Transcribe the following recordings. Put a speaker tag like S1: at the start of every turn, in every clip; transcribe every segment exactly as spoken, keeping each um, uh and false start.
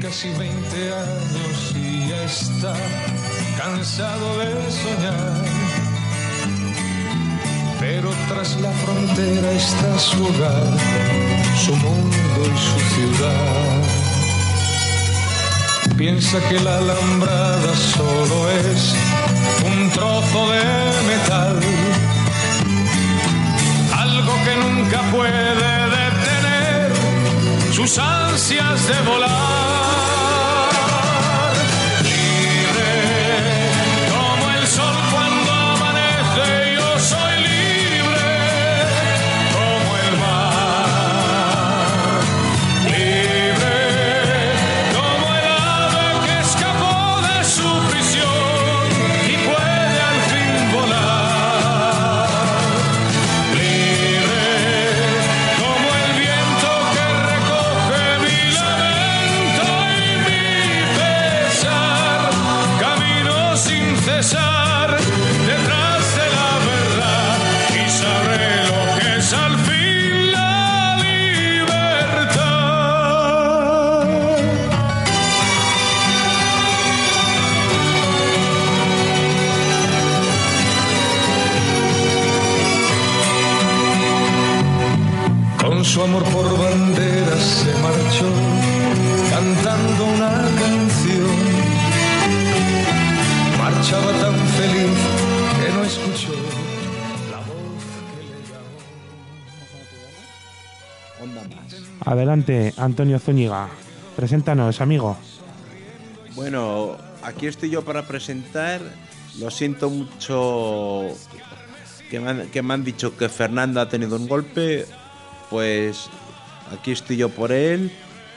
S1: casi veinte años y ya está cansado de soñar. Pero tras la frontera está su hogar, su mundo y su ciudad. Piensa que la alambrada solo es un trozo de metal, algo que nunca puede detener sus ansias de volar. Su amor por banderas se marchó cantando una canción. Marchaba tan feliz que no escuchó la voz que le llamó. Onda más.
S2: Adelante, Antonio Zúñiga. Preséntanos, amigo.
S3: Bueno, aquí estoy yo para presentar. Lo siento mucho que me han, que me han dicho que Fernando ha tenido un golpe. Pues aquí estoy yo por él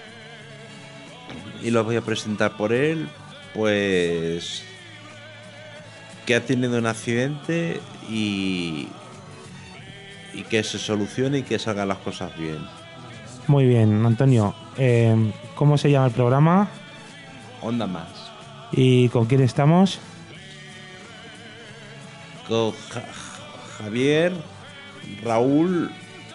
S3: y lo voy a presentar por él, pues que ha tenido un accidente y, y que se solucione y que salgan las cosas bien.
S2: Muy bien, Antonio. Eh, ¿Cómo se llama el programa?
S3: Onda Más.
S2: ¿Y con quién estamos?
S3: Con ja- Javier, Raúl,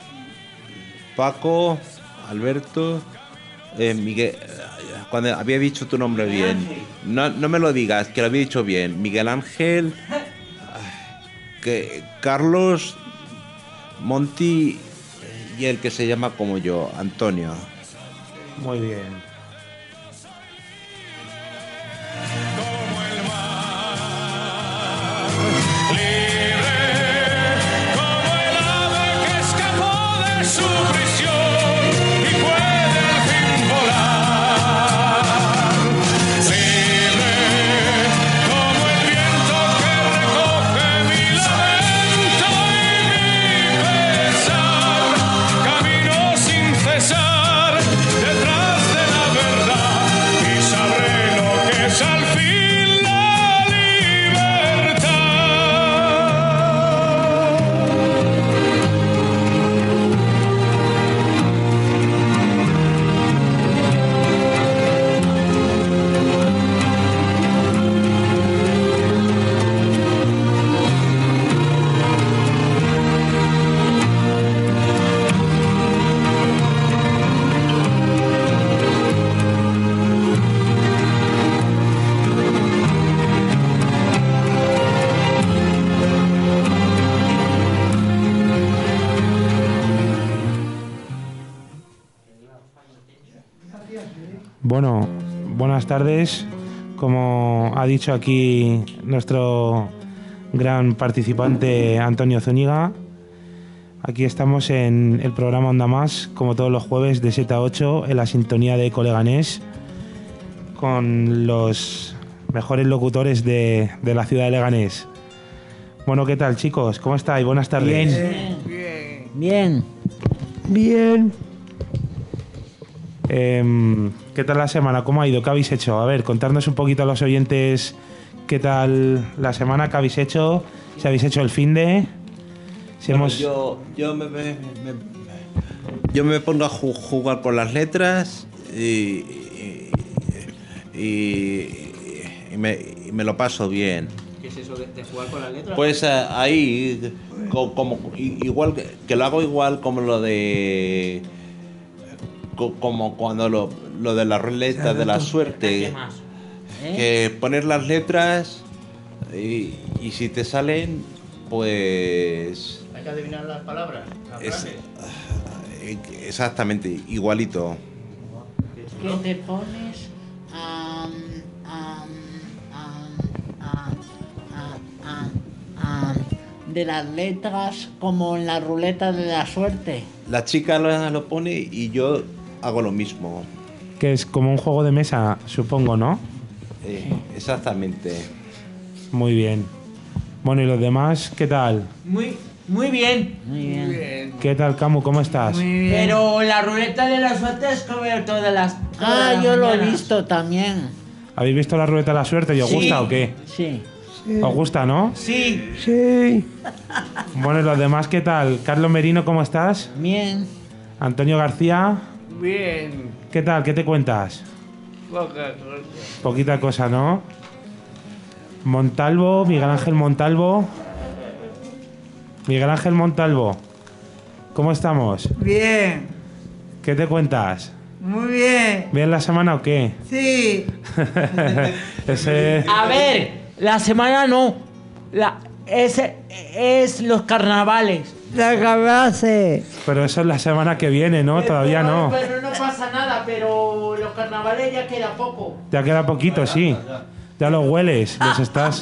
S3: Paco, Alberto, eh, Miguel. Cuando había dicho tu nombre bien, no, no me lo digas, que lo había dicho bien. Miguel Ángel, que Carlos, Monty y el que se llama como yo, Antonio.
S2: Muy bien. Bueno, buenas tardes. Como ha dicho aquí nuestro gran participante Antonio Zúñiga, aquí estamos en el programa Onda Más, como todos los jueves de siete a ocho, en la sintonía de Eco Leganés, con los mejores locutores de, de la ciudad de Leganés. Bueno, ¿qué tal, chicos? ¿Cómo estáis? Buenas tardes.
S4: Bien. Bien. Bien.
S2: Bien. Eh, ¿Qué tal la semana? ¿Cómo ha ido? ¿Qué habéis hecho? A ver, contadnos un poquito a los oyentes qué tal la semana, qué habéis hecho, si habéis hecho el finde. Si
S3: Bueno,
S2: hemos...
S3: yo, yo, me, me, me, yo me pongo a ju- jugar con las letras y, y, y, y, me, y me lo paso bien.
S4: ¿Qué es eso de, de jugar con las letras?
S3: Pues eh, ahí, co- como, i- igual que, que lo hago igual como lo de co- como cuando lo, lo de la ruleta de la suerte,
S4: ¿Eh?
S3: que poner las letras y, y si te salen, pues
S4: Hay que adivinar las palabras. Las
S3: es,
S4: frases.
S3: eh, exactamente igualito.
S5: Que te pones am, am, am, am, am, am, am, de las letras como en la ruleta de la suerte.
S3: La chica lo, lo pone y yo hago lo mismo.
S2: Que es como un juego de mesa, supongo, ¿no?
S3: Eh, exactamente.
S2: Muy bien. Bueno, ¿y los demás qué tal?
S6: Muy, muy bien.
S5: Muy bien.
S2: ¿Qué tal, Camu? ¿Cómo estás?
S6: Muy bien. Pero la ruleta de la suerte es como todas las. todas
S5: Ah,
S6: las
S5: yo lo he
S6: mañanas.
S5: visto también.
S2: ¿Habéis visto la ruleta de la suerte y os
S6: Sí.
S2: gusta o qué?
S5: Sí.
S2: ¿Os gusta, no?
S6: Sí.
S7: Sí,
S2: Bueno, ¿y los demás qué tal? Carlos Merino, ¿cómo estás?
S5: Bien.
S2: Antonio García,
S6: Bien.
S2: ¿qué tal? ¿Qué te cuentas?
S6: Poca cosa.
S2: Poquita cosa, ¿no? Montalvo, Miguel Ángel Montalvo. Miguel Ángel Montalvo, ¿cómo estamos?
S8: Bien,
S2: ¿Qué te cuentas?
S8: muy bien,
S2: ¿Bien la semana o qué?
S8: sí.
S2: Ese...
S6: A ver, la semana no. La, es, es los carnavales.
S8: La acabaste.
S2: Pero eso es la semana que viene, ¿no? Todavía no.
S6: Pero no pasa nada, pero los carnavales ya queda poco.
S2: Ya queda poquito, sí. Ya los hueles, los estás...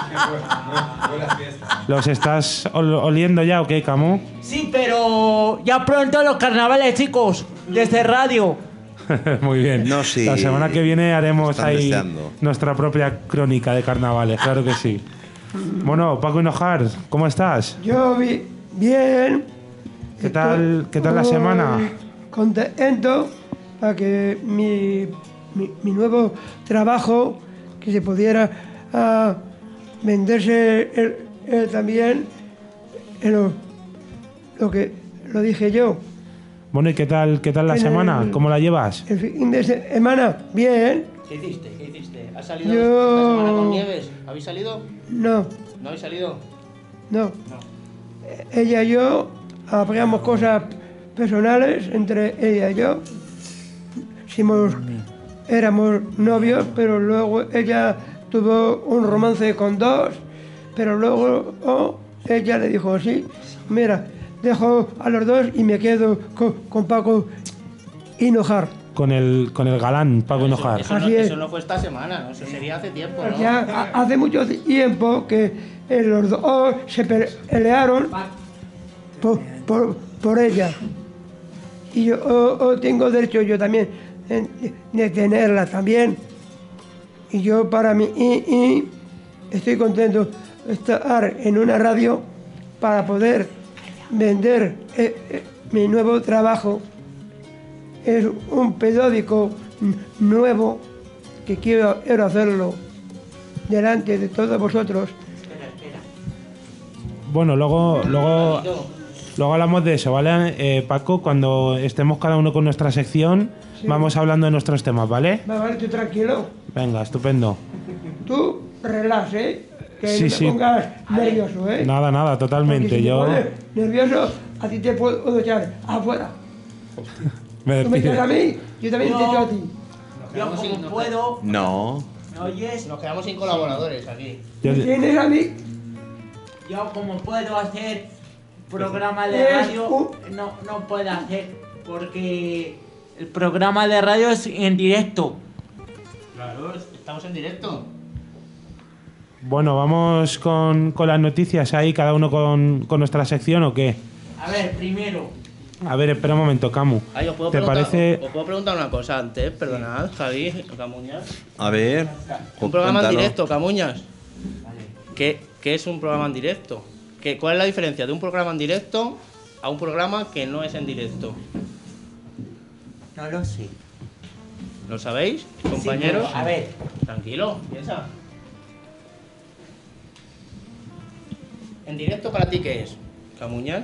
S2: ¿Los estás ol- oliendo ya o qué, Camu?
S6: Sí, pero ya pronto los carnavales, chicos. Desde radio.
S2: Muy bien.
S3: No, sí.
S2: La semana que viene haremos
S3: Están
S2: ahí
S3: deseando.
S2: nuestra propia crónica de carnavales, claro que sí. Bueno, Paco Hinojar, ¿cómo estás?
S7: yo vi bien.
S2: ¿Qué tal- qué tal la
S7: Estoy
S2: semana?
S7: Contento para que mi, mi, mi nuevo trabajo, que se pudiera ah, venderse el- el también, en lo, lo que lo dije yo.
S2: Bueno, ¿y qué tal, qué tal la
S7: En
S2: semana?
S7: el-
S2: ¿Cómo la llevas?
S7: El fin de semana, bien.
S4: ¿Qué hiciste? ¿Qué hiciste? ¿Has salido
S7: Yo-
S4: esta semana con Nieves? ¿Habéis salido?
S7: No,
S4: ¿No habéis salido?
S7: no. Ella y yo hablamos cosas personales entre ella y yo. Hicimos, éramos novios, pero luego ella tuvo un romance con dos, pero luego oh, ella le dijo así, mira, dejo a los dos y me quedo con, con Paco Hinojar.
S2: Con el, con el galán, Paco Hinojar.
S4: Eso, no,
S7: Así es.
S4: eso no fue esta semana, ¿no? Eso sería hace tiempo, ¿no?
S7: Ya ha- hace mucho tiempo que eh, los dos se pelearon por, por, por ella. Y yo oh, oh, tengo derecho yo también en- de tenerla también. Y yo para mí y, y estoy contento de estar en una radio para poder vender eh, eh, mi nuevo trabajo. Es un periódico n- nuevo que quiero, quiero hacerlo delante de todos vosotros.
S2: Bueno, luego, luego, luego hablamos de eso, ¿vale? Eh, Paco, cuando estemos cada uno con nuestra sección, vamos hablando de nuestros temas, ¿vale?
S7: Va, vale, tú tranquilo.
S2: Venga, estupendo.
S7: Tú relax, ¿eh? Que
S2: Sí,
S7: no te
S2: sí.
S7: pongas nervioso, ¿eh?
S2: Nada, nada,
S7: Porque
S2: totalmente.
S7: si te
S2: Yo
S7: pones nervioso, a ti te puedo echar afuera.
S2: me
S7: Tú me echas a
S2: despido.
S7: mí, yo también te
S6: No.
S7: echo a ti.
S6: Yo como puedo.
S3: No.
S6: ¿Me oyes?
S4: Nos quedamos sin colaboradores aquí.
S2: Yo-
S7: ¿Me tienes a mí?
S6: Yo como puedo hacer programa de
S7: Es
S6: radio,
S7: un-
S6: no, no puedo hacer porque el programa de radio es en directo.
S4: Claro, estamos en directo.
S2: Bueno, vamos con, con las noticias ahí, cada uno con, con nuestra sección o qué.
S6: A ver, primero,
S2: A ver, espera un momento, Camu.
S4: Ay, os puedo,
S2: ¿Te
S4: preguntar,
S2: parece?
S4: os, os puedo preguntar una cosa antes, perdonad, Javi, Camuñas.
S3: A ver.
S4: Un programa en
S3: cuéntalo.
S4: directo, Camuñas. ¿Qué, qué es un programa en directo? ¿Qué, ¿Cuál es la diferencia de un programa en directo a un programa que no es en directo?
S6: no lo sé.
S4: ¿Lo sabéis,
S6: Sí,
S4: compañeros?
S6: pero, a ver,
S4: Tranquilo, piensa. ¿En directo para ti qué es, Camuñas?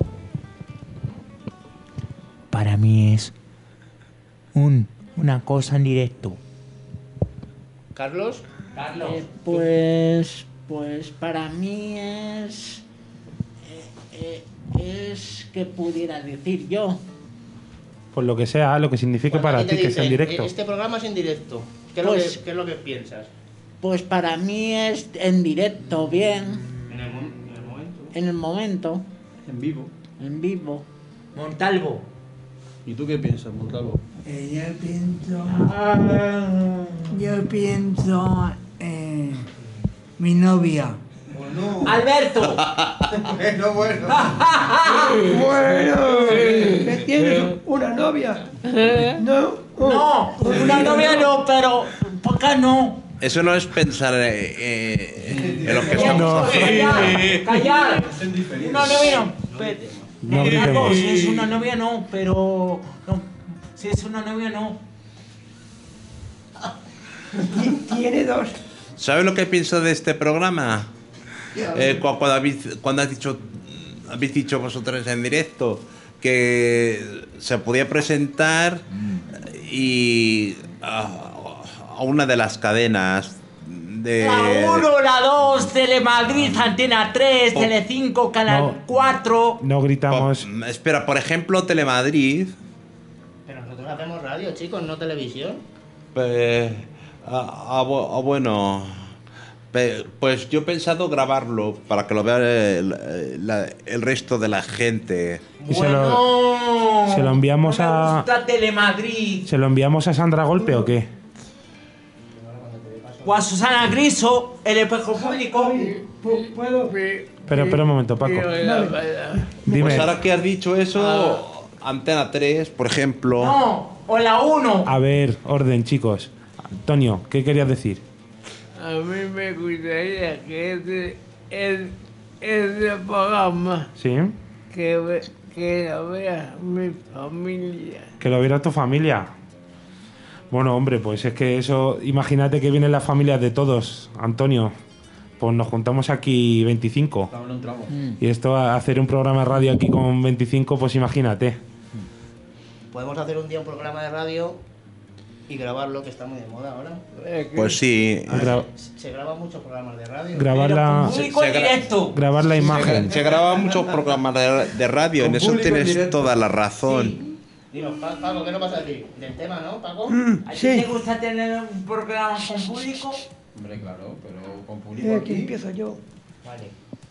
S6: para mí es un, una cosa en directo.
S4: ¿Carlos?
S6: Carlos,
S5: Eh, pues, pues para mí es, eh, eh, es que pudiera decir yo.
S2: Pues lo que sea, lo que signifique
S4: Cuando
S2: para
S4: a ti te
S2: ti que sea en
S4: dicen,
S2: directo.
S4: Este programa es en directo. ¿Qué es,
S5: Pues-
S4: lo, que, qué es lo que piensas?
S5: Pues para mí es en directo, bien,
S4: En el, mo- en el momento.
S5: en el momento,
S9: En vivo.
S5: en vivo.
S6: Montalvo.
S9: ¿Y tú qué piensas, Montalvo?
S8: Eh, yo pienso. Yo pienso en mi novia.
S6: Alberto.
S9: Bueno, bueno.
S7: Bueno, que tienes una novia. No, oh,
S6: No, una novia no, pero poca no.
S3: Eso no es pensar eh, eh, en lo que estamos
S2: No.
S3: haciendo.
S6: Callar, callar. Una novia no. Pero,
S2: No
S6: Ricardo,
S2: gritemos.
S6: si es una novia no, pero no. Si es una novia no.
S7: ti- tiene dos.
S3: ¿Sabes lo que pienso de este programa? Eh, cu- cuando, habéis, cuando has dicho, habéis dicho vosotros en directo que se podía presentar y a, a una de las cadenas de...
S6: La uno, la dos, Telemadrid, Antena tres,
S3: Oh.
S6: Telecinco, Canal
S2: No.
S6: cuatro.
S2: No gritamos.
S3: Oh, espera, por ejemplo, Telemadrid.
S4: Pero nosotros hacemos radio, chicos, no televisión.
S3: Pues, ah, ah, bu- ah, bueno, pe- pues yo he pensado grabarlo para que lo vea el, la- el resto de la gente.
S2: Y se lo-
S6: Bueno,
S2: se lo enviamos
S6: no me
S2: a-
S6: gusta Telemadrid.
S2: ¿Se lo enviamos a Sandra Golpe o qué?
S6: O a Susana Griso, el espejo público.
S7: Pu- ¿Puedo?
S2: Pero espera un momento, Paco. Dime.
S3: Pues ahora que has dicho eso, Antena tres, por ejemplo.
S6: No, o la uno.
S2: A ver, orden, chicos. Antonio, ¿qué querías decir?
S8: A mí me gustaría que ese, el, ese programa
S2: ¿Sí?
S8: que, ve- que lo vea mi familia.
S2: Que lo viera tu familia. Bueno, hombre, pues es que eso... Imagínate que vienen las familias de todos, Antonio. Pues nos juntamos aquí veinticinco.
S9: No, no entramos.
S2: Y esto, a hacer un programa de radio aquí con veinticinco, pues imagínate.
S4: Podemos hacer un día un programa de radio y grabarlo, que está muy de moda ahora.
S8: Es que
S3: Pues sí,
S2: Gra-
S4: Se, se graban muchos programas de radio.
S2: grabar
S6: Pero
S2: la,
S6: con público
S3: se-
S6: en
S3: se gra-
S6: directo.
S2: grabar la imagen.
S3: se graban muchos programas de, de radio, en
S9: Con
S3: eso
S9: público en
S3: tienes
S9: directo.
S3: toda la razón.
S4: Dinos, Pa- Paco, ¿qué nos vas a decir? Del tema, ¿no, Paco?
S6: ¿A ti
S7: Sí.
S6: te gusta tener un programa con público?
S9: Hombre, claro, pero con público
S7: Eh, que
S9: aquí.
S7: empiezo yo.
S4: Vale.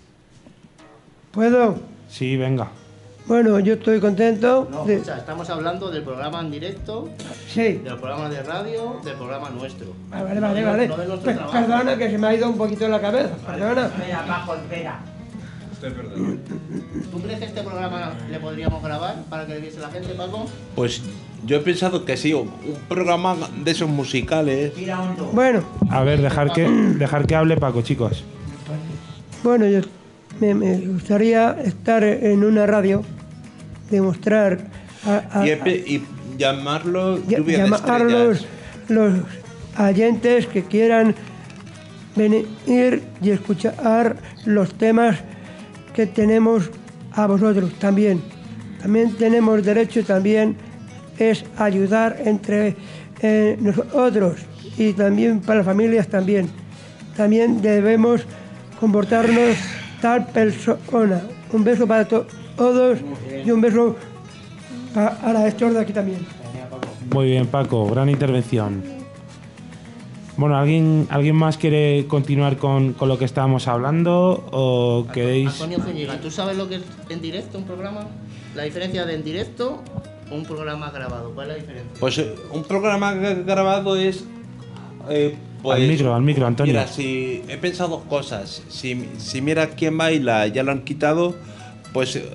S7: ¿Puedo?
S2: Sí, venga.
S7: Bueno, yo estoy contento.
S4: No,
S7: de-
S4: escucha, estamos hablando del programa en directo,
S7: Sí.
S4: de los programas de radio, del programa nuestro.
S7: Ah, vale, vale,
S4: No de-
S7: vale.
S4: no de nuestro
S7: Pues,
S4: trabajo.
S7: perdona que se me ha ido un poquito en la cabeza. Perdona.
S6: Espera, Paco, espera.
S9: Usted es verdad.
S4: ¿Tú crees que este programa le podríamos grabar para que le viese la gente, Paco?
S3: Pues yo he pensado que sí, un programa de esos musicales.
S6: Mira hondo.
S7: Bueno,
S2: A ver, dejar que, dejar que hable Paco, chicos.
S7: bueno, yo me, me gustaría estar en una radio, demostrar a, a-
S3: Y, he pe- y llamarlo
S7: Ya-
S3: Lluvia de
S7: llamar a los,
S3: Estrellas.
S7: los oyentes que quieran venir y escuchar los temas que tenemos a vosotros también. También tenemos derecho, también es ayudar entre eh, nosotros y también para las familias también. También debemos comportarnos tal persona. Un beso para to- todos y un beso pa- para estos de aquí también.
S2: Muy bien, Paco, gran intervención. Bueno, ¿alguien, ¿alguien más quiere continuar con, con lo que estábamos hablando o queréis...?
S4: Antonio Zúñiga, ¿tú sabes lo que es en directo un programa? ¿La diferencia de en directo o un programa grabado? ¿Cuál es la diferencia?
S3: Pues eh, un programa gra- grabado es. eh, pues,
S2: Al micro, al micro, Antonio.
S3: Mira, si he pensado dos cosas. Si, si mira quién baila, ya lo han quitado, pues. eh,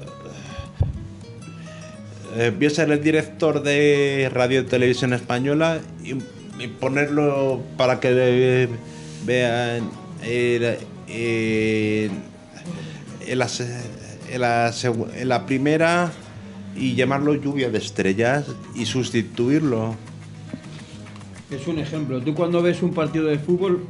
S3: eh, voy a ser el director de Radio y Televisión Española y, y ponerlo para que eh, vean el, eh, en, la, se- en la segu- en la primera y llamarlo Lluvia de Estrellas y sustituirlo.
S9: Es un ejemplo. Tú cuando ves un partido de fútbol,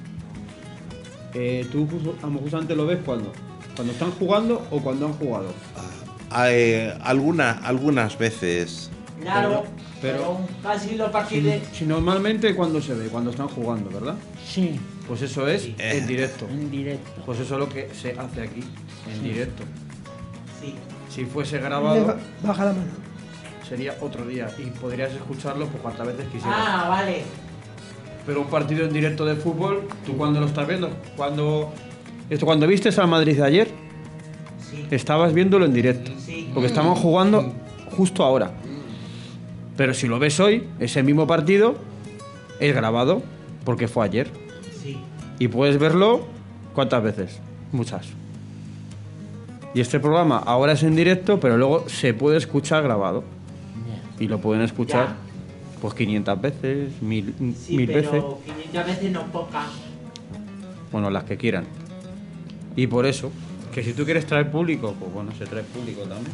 S9: eh, tú ju- a lo mejor justamente lo ves cuando. Cuando están jugando o cuando han jugado.
S3: Eh, alguna- algunas veces.
S6: Claro,
S9: pero-
S6: pero, casi los
S9: Si,
S6: partidos.
S9: si normalmente cuando se ve, cuando están jugando, ¿verdad?
S5: Sí,
S9: Pues eso es en directo.
S5: en directo.
S9: Pues eso es lo que se hace aquí, en directo.
S6: Sí.
S9: Si fuese
S7: Le
S9: grabado,
S7: ba- Baja la mano.
S9: sería otro día y podrías escucharlo pues cuantas veces quisieras.
S6: Ah, vale.
S9: Pero un partido en directo de fútbol, ¿tú cuándo lo estás viendo? Cuando esto cuando viste al Madrid de ayer,
S6: Sí.
S9: estabas viéndolo en directo,
S6: Sí.
S9: porque estamos jugando justo ahora. Pero si lo ves hoy, ese mismo partido es grabado porque fue ayer
S6: Sí.
S9: y puedes verlo ¿cuántas veces? Muchas. Y este programa ahora es en directo, pero luego se puede escuchar grabado y lo pueden escuchar
S6: Ya.
S9: pues quinientas veces, mil,
S6: Sí,
S9: mil
S6: pero
S9: veces.
S6: quinientas veces no pocas.
S9: Bueno, las que quieran. Y por eso, que si tú quieres traer público, pues bueno, se trae público también.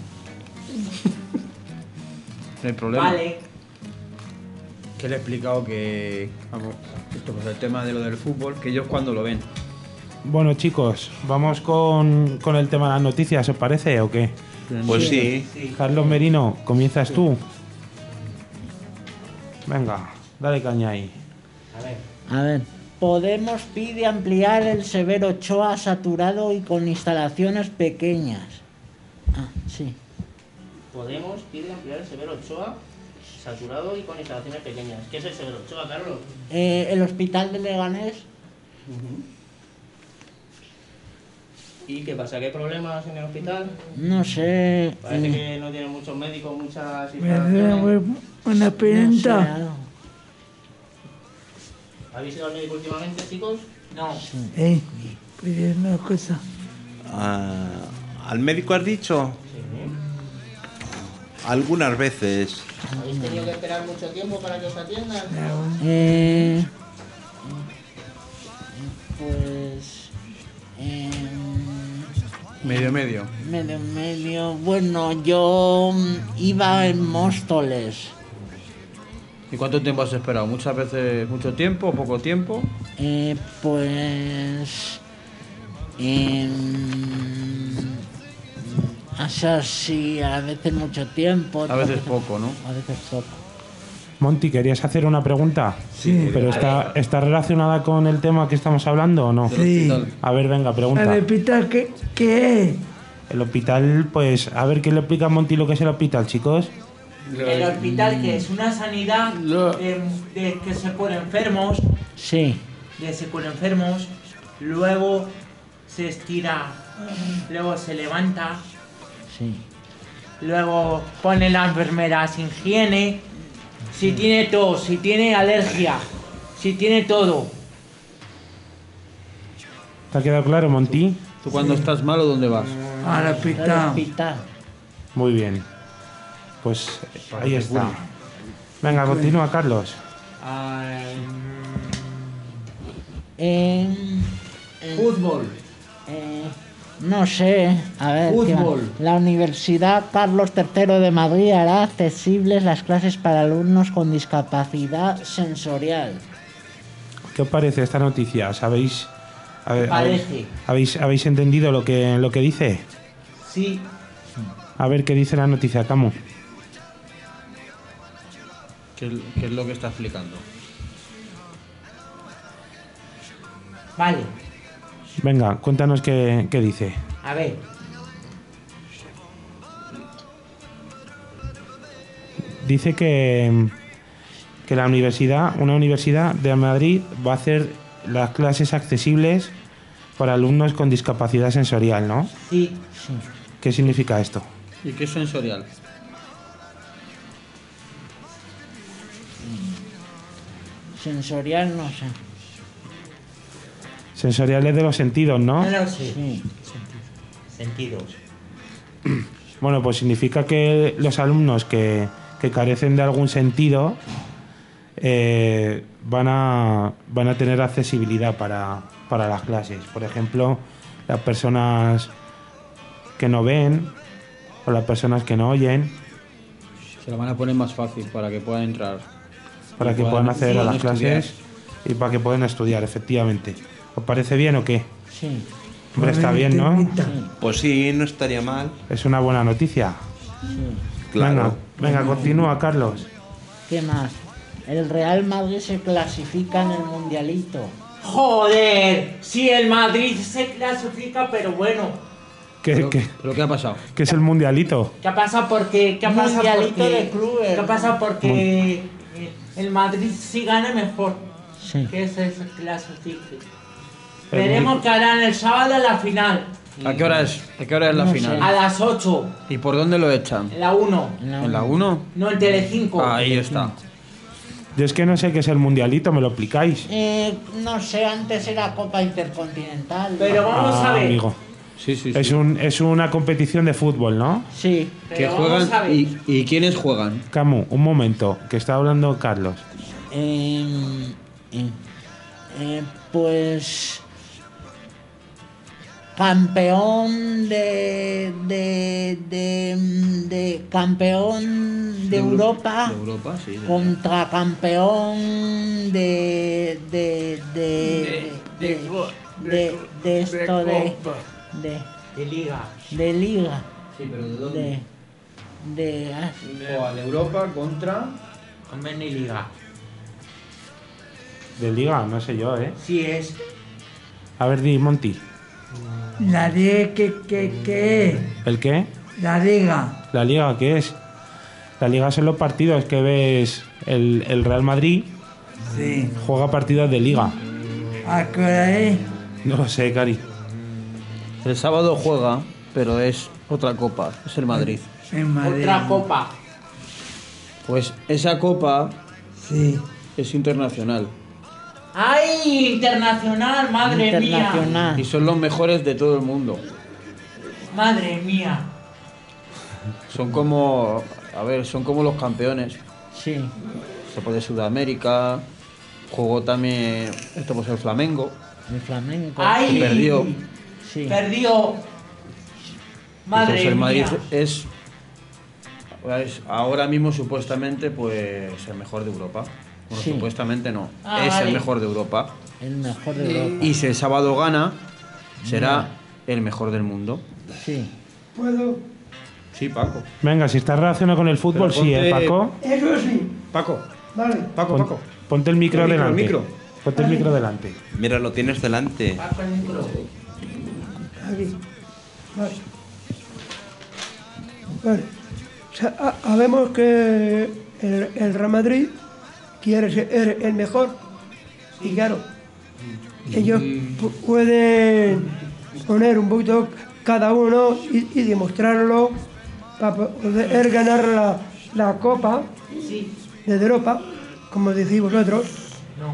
S9: No hay problema.
S6: Vale.
S9: Que le he explicado que, vamos, esto pues el tema de lo del fútbol, que ellos cuando lo ven.
S2: Bueno, chicos, vamos con, con el tema de las noticias, ¿os parece o qué?
S3: Pues sí.
S2: Carlos Merino, comienzas tú. Venga, dale caña ahí.
S6: A ver.
S5: A ver. Podemos pide ampliar el Severo Ochoa saturado y con instalaciones pequeñas. Ah, sí.
S4: Podemos pide ampliar el Severo Ochoa saturado y con instalaciones pequeñas. ¿Qué es el Severo Ochoa, Carlos?
S5: Eh, el hospital de Leganés.
S4: ¿Y qué pasa? ¿Qué hay problemas en el hospital?
S5: No sé.
S4: Parece
S5: eh,
S4: que no tienen muchos médicos, muchas
S10: Me da
S4: instalaciones.
S10: una
S5: no sé,
S10: pinta.
S5: algo.
S4: ¿Habéis ido al médico últimamente, chicos?
S6: No.
S10: Eh, pide una cosa.
S3: Ah, ¿al médico has dicho? Algunas veces.
S4: ¿Habéis tenido que esperar mucho tiempo para que os atiendan?
S5: Eh, pues. Eh,
S9: Medio, medio.
S5: medio, medio. Bueno, yo mm, iba en Móstoles.
S9: ¿Y cuánto tiempo has esperado? ¿Muchas veces, mucho tiempo, poco tiempo?
S5: Eh, pues. em, o sea, sí, a veces mucho tiempo.
S9: A veces poco, ¿no?
S5: A veces poco.
S2: Monty, ¿querías hacer una pregunta?
S10: Sí.
S2: ¿Pero está, está relacionada con el tema que estamos hablando o no?
S10: Sí.
S2: A ver, venga, pregunta.
S10: ¿El hospital qué, qué es?
S2: El hospital, pues, a ver qué le explica a Monty lo que es el hospital, chicos.
S6: El hospital que es una sanidad
S10: Lo-
S6: de, de que se curan enfermos,
S5: Sí.
S6: de se curan enfermos, luego se estira, luego se levanta,
S5: Sí.
S6: luego pone la enfermera sin higiene, si tiene tos, si tiene alergia, si tiene todo.
S2: ¿Te ha quedado claro, Monty?
S9: ¿Tú cuando estás malo dónde vas?
S10: Al
S5: El
S10: hospital.
S5: hospital.
S2: Muy bien. Pues ahí está. Venga, continúa, Carlos.
S5: En, en-
S6: Fútbol.
S5: eh, no sé, a ver. ¿qué más?
S6: Fútbol.
S5: La Universidad Carlos tercero de Madrid hará accesibles las clases para alumnos con discapacidad sensorial.
S2: ¿Qué os parece esta noticia? ¿Sabéis? a ver,
S6: Parece.
S2: ¿habéis, habéis, habéis entendido lo que, lo que dice?
S6: Sí.
S2: A ver qué dice la noticia, Camu.
S9: ¿Qué, qué es lo que está explicando?
S6: Vale.
S2: Venga, cuéntanos qué, qué dice.
S6: A ver.
S2: Dice que, que la universidad, una universidad de Madrid va a hacer las clases accesibles para alumnos con discapacidad sensorial, ¿no?
S6: Sí.
S5: Sí.
S2: ¿Qué significa esto?
S9: ¿Y qué es sensorial?
S5: Sensorial, no sé.
S2: Sensorial es de los sentidos, ¿no?
S6: No lo sé.
S5: Sí.
S6: Sentidos.
S2: Bueno, pues significa que los alumnos que, que carecen de algún sentido eh, van, a, van a tener accesibilidad para, para las clases. Por ejemplo, las personas que no ven o las personas que no oyen,
S9: Se la van a poner más fácil para que puedan entrar.
S2: para
S9: Y
S2: que puedan acceder a
S9: puedan
S2: las
S9: estudiar.
S2: clases y para que puedan estudiar, efectivamente. ¿Os parece bien o qué?
S5: Sí.
S2: Hombre, está bien, ¿no?
S10: Pinta.
S3: Pues sí, no estaría mal.
S2: Es una buena noticia.
S3: Claro.
S2: Venga, venga, continúa, Carlos.
S5: ¿Qué más? El Real Madrid se clasifica en el Mundialito.
S6: Joder, si el Madrid se clasifica, pero bueno,
S2: ¿Qué,
S9: ¿Pero,
S2: qué,
S9: ¿Pero qué ha pasado?
S2: qué es el mundialito?
S6: ¿Qué ha pasado porque qué ha pasado
S5: Mundialito
S6: porque
S5: de clubes.
S6: ¿Qué ha pasado porque eh, el Madrid sí gana mejor?
S5: Sí.
S6: Que ese es el clasifique.
S2: El
S6: Veremos
S2: muy-
S6: que harán el sábado en la final.
S9: ¿A qué hora es? ¿A qué hora es la
S5: No
S9: final?
S5: sé.
S6: A las ocho.
S9: ¿Y por dónde lo echan?
S6: En la uno.
S9: ¿En la uno?
S6: No, en Telecinco.
S9: Ahí está.
S2: Yo es que no sé qué es el mundialito, ¿me lo explicáis?
S5: Eh, no sé, antes era Copa Intercontinental.
S6: Pero vamos
S2: Ah,
S6: a ver.
S2: amigo.
S9: Sí, sí, sí.
S2: Es, un, es una competición de fútbol, ¿no?
S5: Sí.
S9: Que
S6: Pero vamos a
S9: juegan.
S6: ver.
S9: ¿Y, ¿Y quiénes juegan?
S2: Camu, un momento, que está hablando Carlos.
S5: Eh, eh, eh, pues campeón de de, de, de campeón de,
S9: Euro-
S5: Europa
S9: De Europa, sí. de-
S5: contra campeón de de de de,
S8: de
S5: de,
S8: co-
S5: de-
S8: de
S5: de
S8: co-
S5: esto
S8: de
S5: de
S8: copa.
S5: de,
S6: De liga.
S5: de liga
S9: Sí, pero ¿de
S5: de de ah,
S9: O de Europa contra.
S6: Hombre, ni liga.
S2: De liga, no sé yo, ¿eh?
S6: Sí es.
S2: A ver, di, Monty.
S10: La liga, ¿qué, qué, qué es?
S2: ¿El qué?
S10: La liga.
S2: ¿La liga qué es? La liga son los partidos que ves. El, el Real Madrid
S10: Sí.
S2: juega partidos de liga.
S10: ¿A qué hora es?
S2: No lo sé, Cari.
S9: El sábado juega, pero es otra copa. Es el Madrid.
S10: En Madrid.
S6: Otra copa.
S9: Pues esa copa
S10: Sí.
S9: es internacional.
S6: ¡Ay! Internacional, madre mía.
S5: internacional.
S9: Y son los mejores de todo el mundo.
S6: Madre mía.
S9: Son como. A ver, son como los campeones.
S5: Sí.
S9: Se puede Sudamérica. Jugó también. Esto pues el Flamengo.
S5: El flamenco.
S6: ¡Ay!
S9: Y perdió.
S5: Sí.
S6: Perdió. Madre
S9: Entonces el Madrid
S6: mía.
S9: es, es ahora mismo supuestamente pues el mejor de Europa. Bueno,
S5: Sí.
S9: supuestamente no.
S6: Ah,
S9: es
S6: vale.
S9: el mejor de Europa.
S5: El mejor de Europa.
S9: Y si el sábado gana, será el mejor del mundo.
S5: Sí.
S7: ¿Puedo?
S9: Sí, Paco.
S2: Venga, si está relacionado con el fútbol,
S9: Pero
S2: sí, ¿eh,
S9: ponte-
S2: Paco?
S7: Eso sí.
S9: Paco,
S7: Vale.
S9: Paco,
S2: Pon-
S9: Paco.
S2: Ponte el micro
S9: El micro, el
S2: delante.
S9: micro.
S2: Ponte el micro delante.
S3: Mira, lo tienes delante.
S6: Paco, el micro.
S7: Aquí. Vale. Vale. O sea, ha- sabemos que el, el Real Madrid quiere ser el mejor. Y claro, ellos pu- pueden poner un poquito cada uno y, y demostrarlo para poder ganar la, la Copa
S6: Sí.
S7: de Europa, como decís vosotros.
S6: No.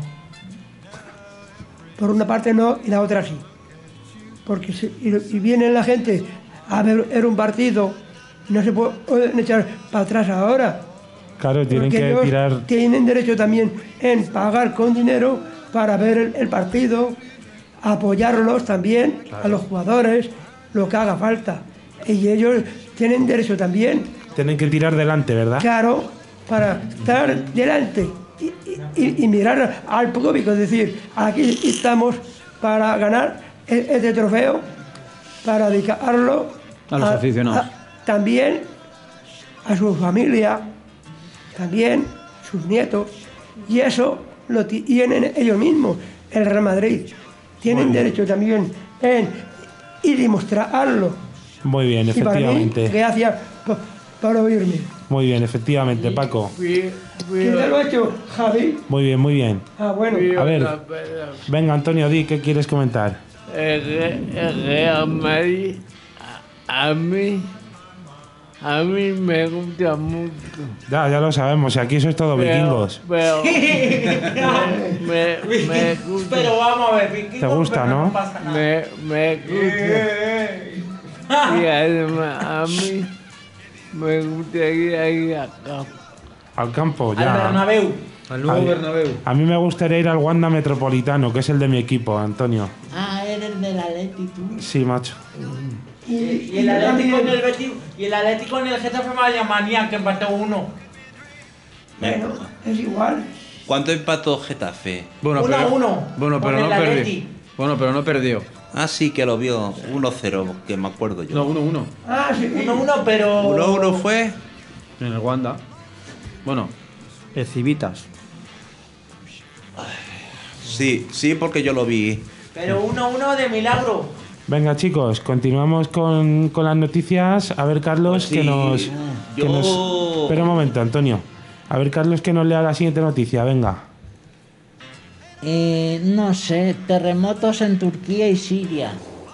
S7: Por una parte no y la otra sí. Porque si y, y viene la gente a ver, ver un partido, no se pueden echar para atrás ahora.
S2: Claro, tienen
S7: Porque
S2: que
S7: ellos
S2: tirar.
S7: tienen derecho también en pagar con dinero para ver el, el partido, apoyarlos también a los jugadores, lo que haga falta. Y ellos tienen derecho también,
S2: Tienen que tirar delante, ¿verdad?
S7: claro, para estar delante y, y- y mirar al público, es decir, aquí estamos para ganar e- este trofeo, para dedicarlo
S9: A los aficionados.
S7: también a su familia, también sus nietos, y eso lo ti- tienen ellos mismos, el Real Madrid. Tienen derecho también en y demostrarlo.
S2: Muy bien,
S7: Y para mí,
S2: efectivamente.
S7: gracias por, por oírme.
S2: Muy bien, efectivamente, Paco.
S8: Fui- fui
S7: ¿Quién te
S8: a-
S7: lo ha hecho, Javi?
S2: Muy bien, muy bien.
S7: Ah, bueno.
S8: fui
S2: A ver.
S8: una pena.
S2: Venga, Antonio, di, ¿qué quieres comentar?
S8: El Re- el Real Madrid, a, a mí, a mí me gusta mucho.
S2: Ya, ya lo sabemos, y aquí sois todos
S8: Pero-
S2: vikingos.
S8: Pero me, me, me gusta.
S6: Pero vamos a ver, Vikingo,
S2: Te gusta,
S6: pero
S2: ¿no?
S6: pasa nada.
S8: Me, me gusta. Y además a mí me gustaría ir acá.
S2: Al campo,
S6: Al
S2: ya.
S6: Bernabéu.
S9: Al nuevo
S2: Ay.
S9: Bernabéu.
S2: A mí me gustaría ir al Wanda Metropolitano, que es el de mi equipo, Antonio.
S5: Ah, eres del Atleti tú.
S2: Sí, macho.
S7: Y,
S6: Y el
S7: yo
S6: Atlético en
S7: también.
S6: el Betis y el Atlético en el Getafe Manía, que empató uno.
S7: Bueno, es igual.
S3: ¿Cuánto empató Getafe?
S9: Bueno,
S6: Uno a
S9: pero,
S6: uno,
S9: Bueno,
S6: con
S9: pero no
S6: el
S9: perdió.
S6: Atleti.
S9: Bueno, pero no perdió.
S3: Ah, sí, que lo vio. uno cero, que me acuerdo yo.
S9: No, uno uno.
S7: Ah, sí.
S6: Uno a uno, pero.
S3: uno uno fue.
S9: En el Wanda. Bueno, el Civitas.
S3: Sí, sí, porque yo lo vi.
S6: Pero uno a uno de milagro.
S2: Venga, chicos, continuamos con, con las noticias. A ver, Carlos,
S3: Pues sí,
S2: que nos... que
S3: yo-
S2: nos- Espera un momento, Antonio. A ver, Carlos, que nos lea la siguiente noticia. Venga.
S5: Eh, no sé, terremotos en Turquía y Siria.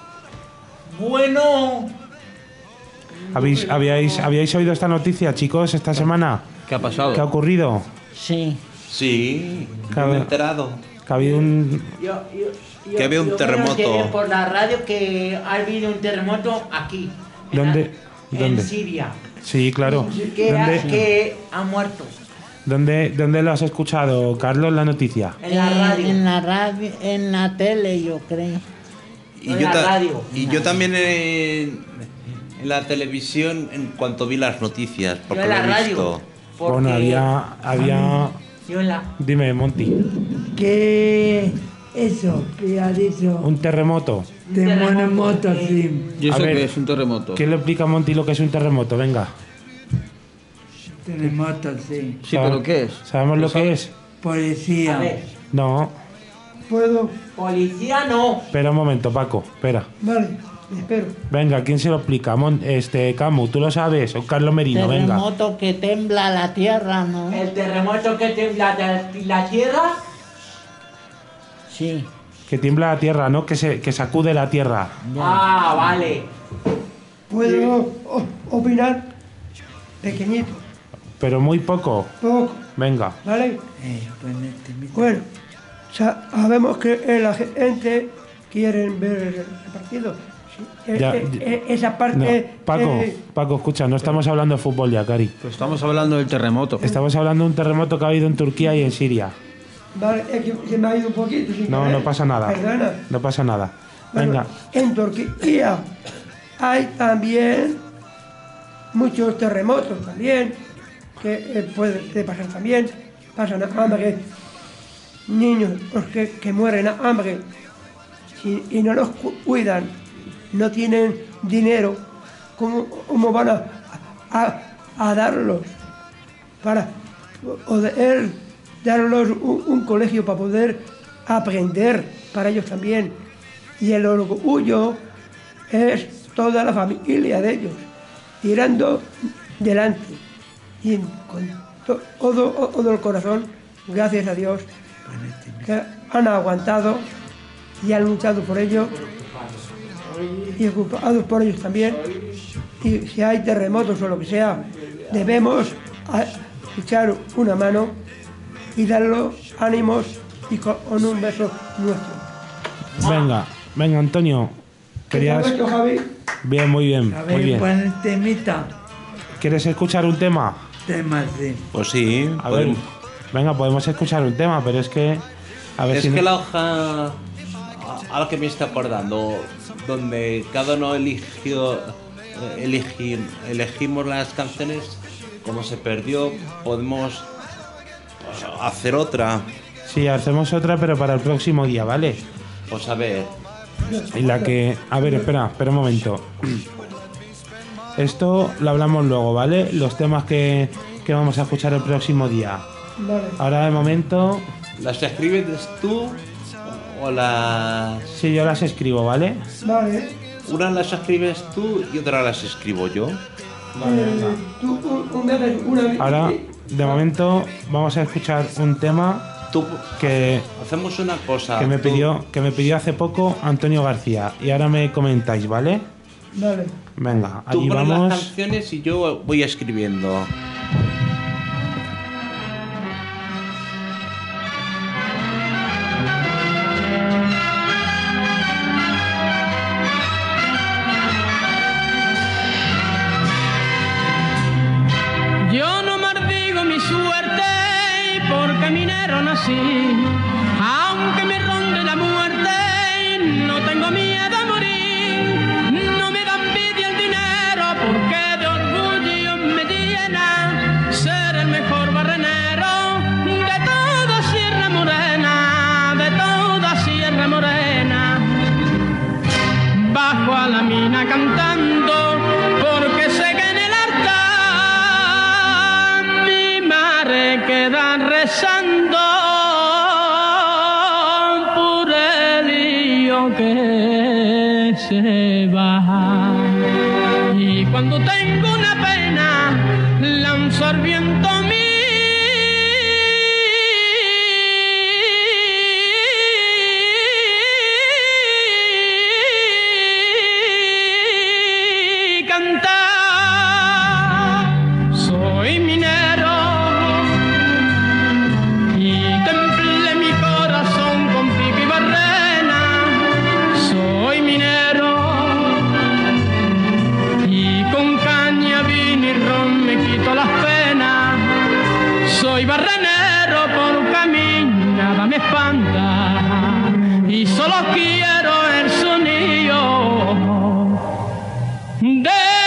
S6: Bueno,
S2: ¿Habéis, habíais, ¿Habíais oído esta noticia, chicos, esta semana?
S9: ¿Qué ha pasado?
S2: ¿Qué ha ocurrido?
S5: Sí.
S3: Sí,
S2: Cabe-
S3: me he enterado.
S2: Que ha habido un...
S6: yo, yo, yo,
S3: Que había un
S6: yo me
S3: terremoto.
S6: enteré por la radio que ha habido un terremoto aquí. en
S2: ¿Dónde?
S6: la-
S2: ¿Dónde?
S6: En Siria.
S2: Sí, claro.
S6: Que, ha,
S2: ¿Dónde,
S6: que ha muerto.
S2: ¿dónde, ¿Dónde lo has escuchado, Carlos, la noticia?
S6: En la
S5: Eh,
S6: radio.
S5: En la radio, en la tele, yo creo.
S3: Y
S6: En
S3: yo,
S6: la
S3: ta-
S6: radio.
S3: y yo también en, en la televisión, en cuanto vi las noticias,
S6: Yo
S3: porque
S6: en
S3: lo
S6: la
S3: he
S6: radio.
S3: visto.
S6: Porque
S2: Bueno, había... había...
S6: Yo en la.
S2: Dime, Monty.
S10: ¿Qué? Eso, que ha dicho.
S2: Un terremoto.
S10: De
S6: terremoto,
S10: monomoto,
S6: eh.
S10: sí.
S9: ¿Y eso
S2: A ver,
S9: qué es un terremoto?
S2: ¿Quién le explica a Monty lo que es un terremoto? Venga.
S10: Terremoto, sí.
S9: Sí, pero ¿qué es?
S2: ¿Sabemos lo que es?
S10: Policía.
S6: A ver.
S2: No.
S7: ¿Puedo?
S6: Policía no.
S2: Espera un momento, Paco. Espera.
S7: Vale, espero.
S2: Venga, ¿quién se lo explica? Mon- este, Camu, ¿tú lo sabes? O Carlos Merino, venga.
S5: Terremoto que tembla la tierra, ¿no?
S6: El terremoto que tiembla la, la tierra.
S5: Sí.
S2: Que tiembla la tierra, ¿no? Que, se, que sacude la tierra.
S6: Ah, vale.
S7: ¿Puedo o- opinar? Pequeñito,
S2: Pero muy poco.
S7: poco,
S2: Venga.
S7: ¿vale?
S10: Eh, pues este mi-
S7: Bueno, sa- sabemos que eh, la gente quiere ver el partido. Sí, eh,
S2: Ya,
S7: eh,
S2: ya-
S7: eh, esa
S2: No,
S7: parte...
S2: Paco,
S7: eh,
S2: Paco, escucha, no estamos hablando de fútbol ya, Cari.
S9: Pues estamos hablando del terremoto.
S2: Estamos hablando de un terremoto que ha habido en Turquía y en Siria.
S7: vale, es que se me ha ido un poquito. sin
S2: No,
S7: querer.
S2: no pasa nada.
S7: Perdona.
S2: No pasa nada.
S7: Bueno,
S2: Venga.
S7: en Turquía hay también muchos terremotos también, que eh, puede pasar también. Pasan hambre, niños los que, que mueren a hambre si- y no los cu- cuidan, no tienen dinero, ¿cómo, cómo van a, a, a darlos? Para poder darlos un, un colegio para poder aprender para ellos también. Y el orgullo es toda la familia de ellos, tirando delante. Y con to- todo, todo el corazón, gracias a Dios, que han aguantado y han luchado por ello y ocupados por ellos también. Y si hay terremotos o lo que sea, debemos a- echar una mano y darlos ánimos y con, con un beso nuestro.
S2: Venga, venga, Antonio. Querías...
S7: ¿Qué tal, Javi?
S2: Bien, muy bien,
S10: A
S2: muy
S10: ver,
S2: bien.
S10: pon el temita.
S2: ¿Quieres escuchar un tema?
S10: Tema, sí.
S3: Pues sí,
S2: A ver,
S3: podemos-
S2: venga, podemos escuchar un tema, pero es que... A ver
S3: es
S2: si
S3: que
S2: no-
S3: la hoja, a- ahora que me estoy acordando, donde cada uno eligió, eh, elegi- elegimos las canciones, como se perdió, podemos pues, hacer otra.
S2: Sí, hacemos otra, pero para el próximo día, ¿vale?
S3: Pues a ver,
S2: En la que... A ver, espera, espera un momento. Esto lo hablamos luego, ¿vale? Los temas que, que vamos a escuchar el próximo día.
S7: Vale.
S2: Ahora de momento...
S3: ¿las escribes tú o las...
S2: Sí, yo las escribo, ¿vale?
S7: Vale.
S3: Una las escribes tú y otra las escribo yo?
S7: Eh, tú un, un vez una
S2: Ahora, de momento, vamos a escuchar un tema
S3: Tú,
S2: que,
S3: hacemos una cosa.
S2: que, me
S3: tú-
S2: pidió, que me pidió hace poco Antonio García. Y ahora me comentáis, ¿vale?
S7: Vale.
S2: Venga,
S3: Tú
S2: allí
S3: pones las
S2: vamos.
S3: canciones y yo voy escribiendo.
S11: Yo no maldigo mi suerte porque minero nací. Aunque me ronde la muerte, no tengo miedo a morir. No me da envidia el dinero porque de orgullo me llena ser el mejor barrenero de toda Sierra Morena, de toda Sierra Morena. Bajo a la mina cantando porque sé que en el altar mi madre queda rezando. se va. Y cuando tengo una pena, lanzo al viento mi soy barrenero por camino, nada me espanta y solo quiero el sonido de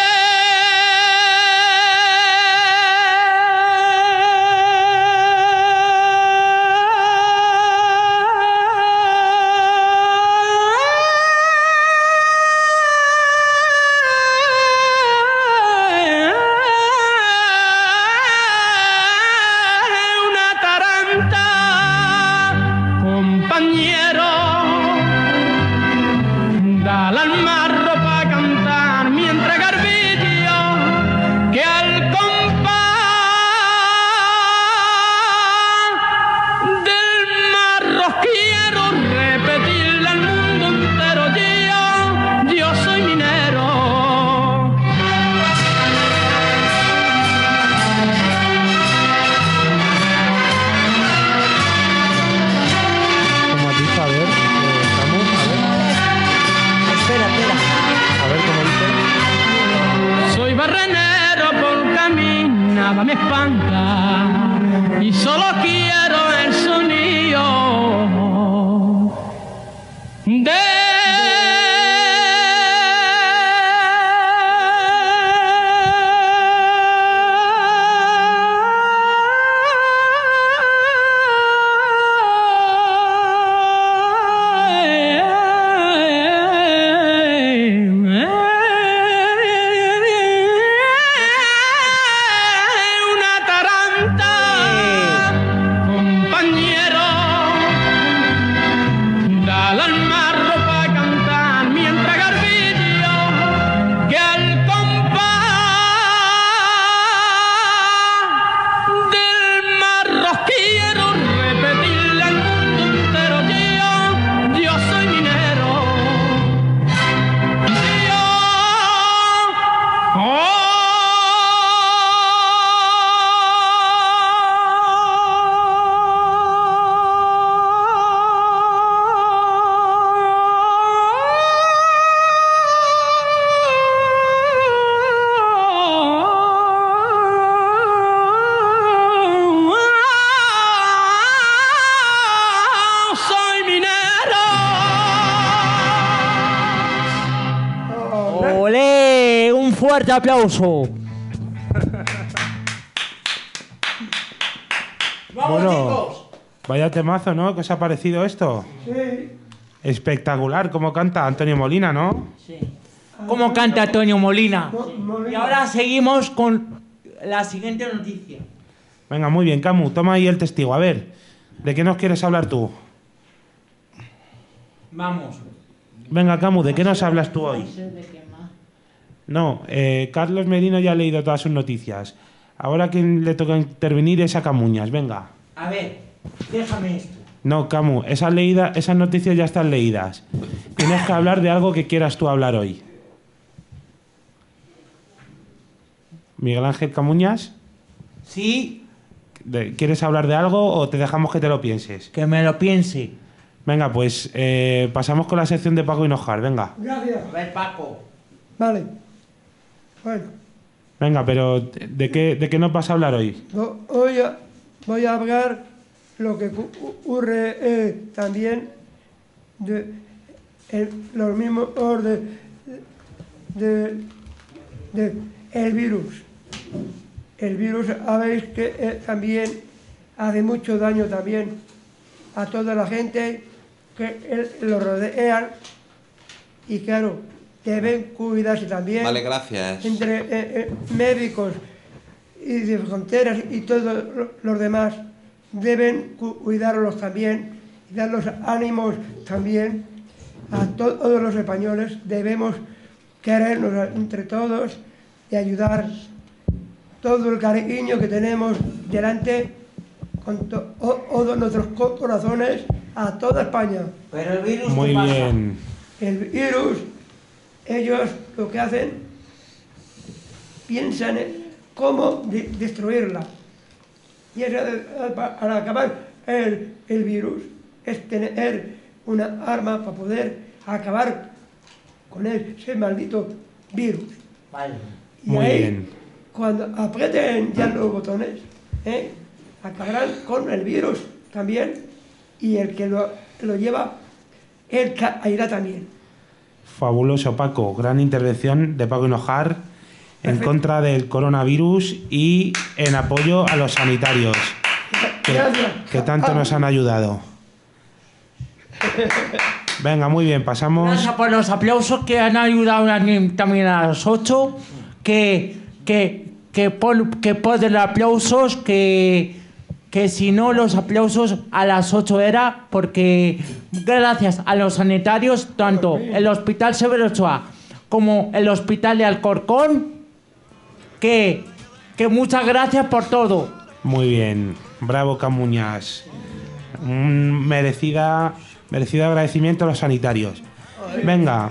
S11: me espanta y solo quiero el sonido de
S6: fuerte aplauso.
S2: ¡Vamos, bueno, chicos! Vaya temazo, ¿no? ¿Qué os ha parecido esto?
S7: Sí.
S2: Espectacular, cómo canta Antonio Molina, ¿no?
S6: Sí. ¿Cómo canta Antonio Molina?
S7: Molina.
S6: Y ahora seguimos con la siguiente noticia.
S2: Venga, muy bien, Camu, toma ahí el testigo. A ver, ¿de qué nos quieres hablar tú?
S6: Vamos.
S2: Venga, Camu, ¿de qué nos hablas tú hoy? No, eh, Carlos Merino ya ha leído todas sus noticias. Ahora quien le toca intervenir es a Camuñas, venga.
S6: A ver, déjame esto.
S2: No, Camu, esas, leída, esas noticias ya están leídas. Tienes que hablar de algo que quieras tú hablar hoy. Miguel Ángel Camuñas.
S6: Sí.
S2: ¿Quieres hablar de algo o te dejamos que te lo pienses?
S6: Que me lo piense.
S2: Venga, pues eh, pasamos con la sección de Paco Hinojar, venga.
S7: Gracias.
S6: A ver, Paco.
S7: Vale. Bueno.
S2: Venga, pero ¿de qué, de qué nos vas a hablar hoy?
S7: Hoy voy a hablar lo que ocurre eh, también de el, los mismos orden de, de el virus. El virus, sabéis que eh, también hace mucho daño también a toda la gente que eh, lo rodean y claro, deben cuidarse también.
S3: Vale, gracias.
S7: Entre eh, eh, médicos y de fronteras y todos los demás deben cu cuidarlos también y dar los ánimos también. a to todos los españoles debemos querernos entre todos y ayudar todo el cariño que tenemos delante con todos nuestros corazones a toda España.
S6: Pero el virus,
S2: muy
S6: ¿qué pasa?
S2: bien.
S7: El virus, ellos lo que hacen, piensan en cómo de destruirla. Y eso, al acabar el, el virus, es tener una arma para poder acabar con ese maldito virus.
S6: Vale.
S7: Y
S2: Muy
S7: ahí,
S2: bien.
S7: cuando aprieten ya los botones, ¿eh? acabarán con el virus también, y el que lo, lo lleva, él caerá también.
S2: Fabuloso, Paco. Gran intervención de Paco Hinojar en contra del coronavirus y en apoyo a los sanitarios que, que tanto nos han ayudado. Venga, muy bien, pasamos.
S6: Gracias por los aplausos que han ayudado también a los ocho. Que, que, que, por, que por los aplausos, que, que si no los aplausos a las ocho era porque gracias a los sanitarios, tanto el Hospital Severo Ochoa como el Hospital de Alcorcón, que, que muchas gracias por todo.
S2: Muy bien, bravo Camuñas. Un merecida, merecido agradecimiento a los sanitarios. Venga.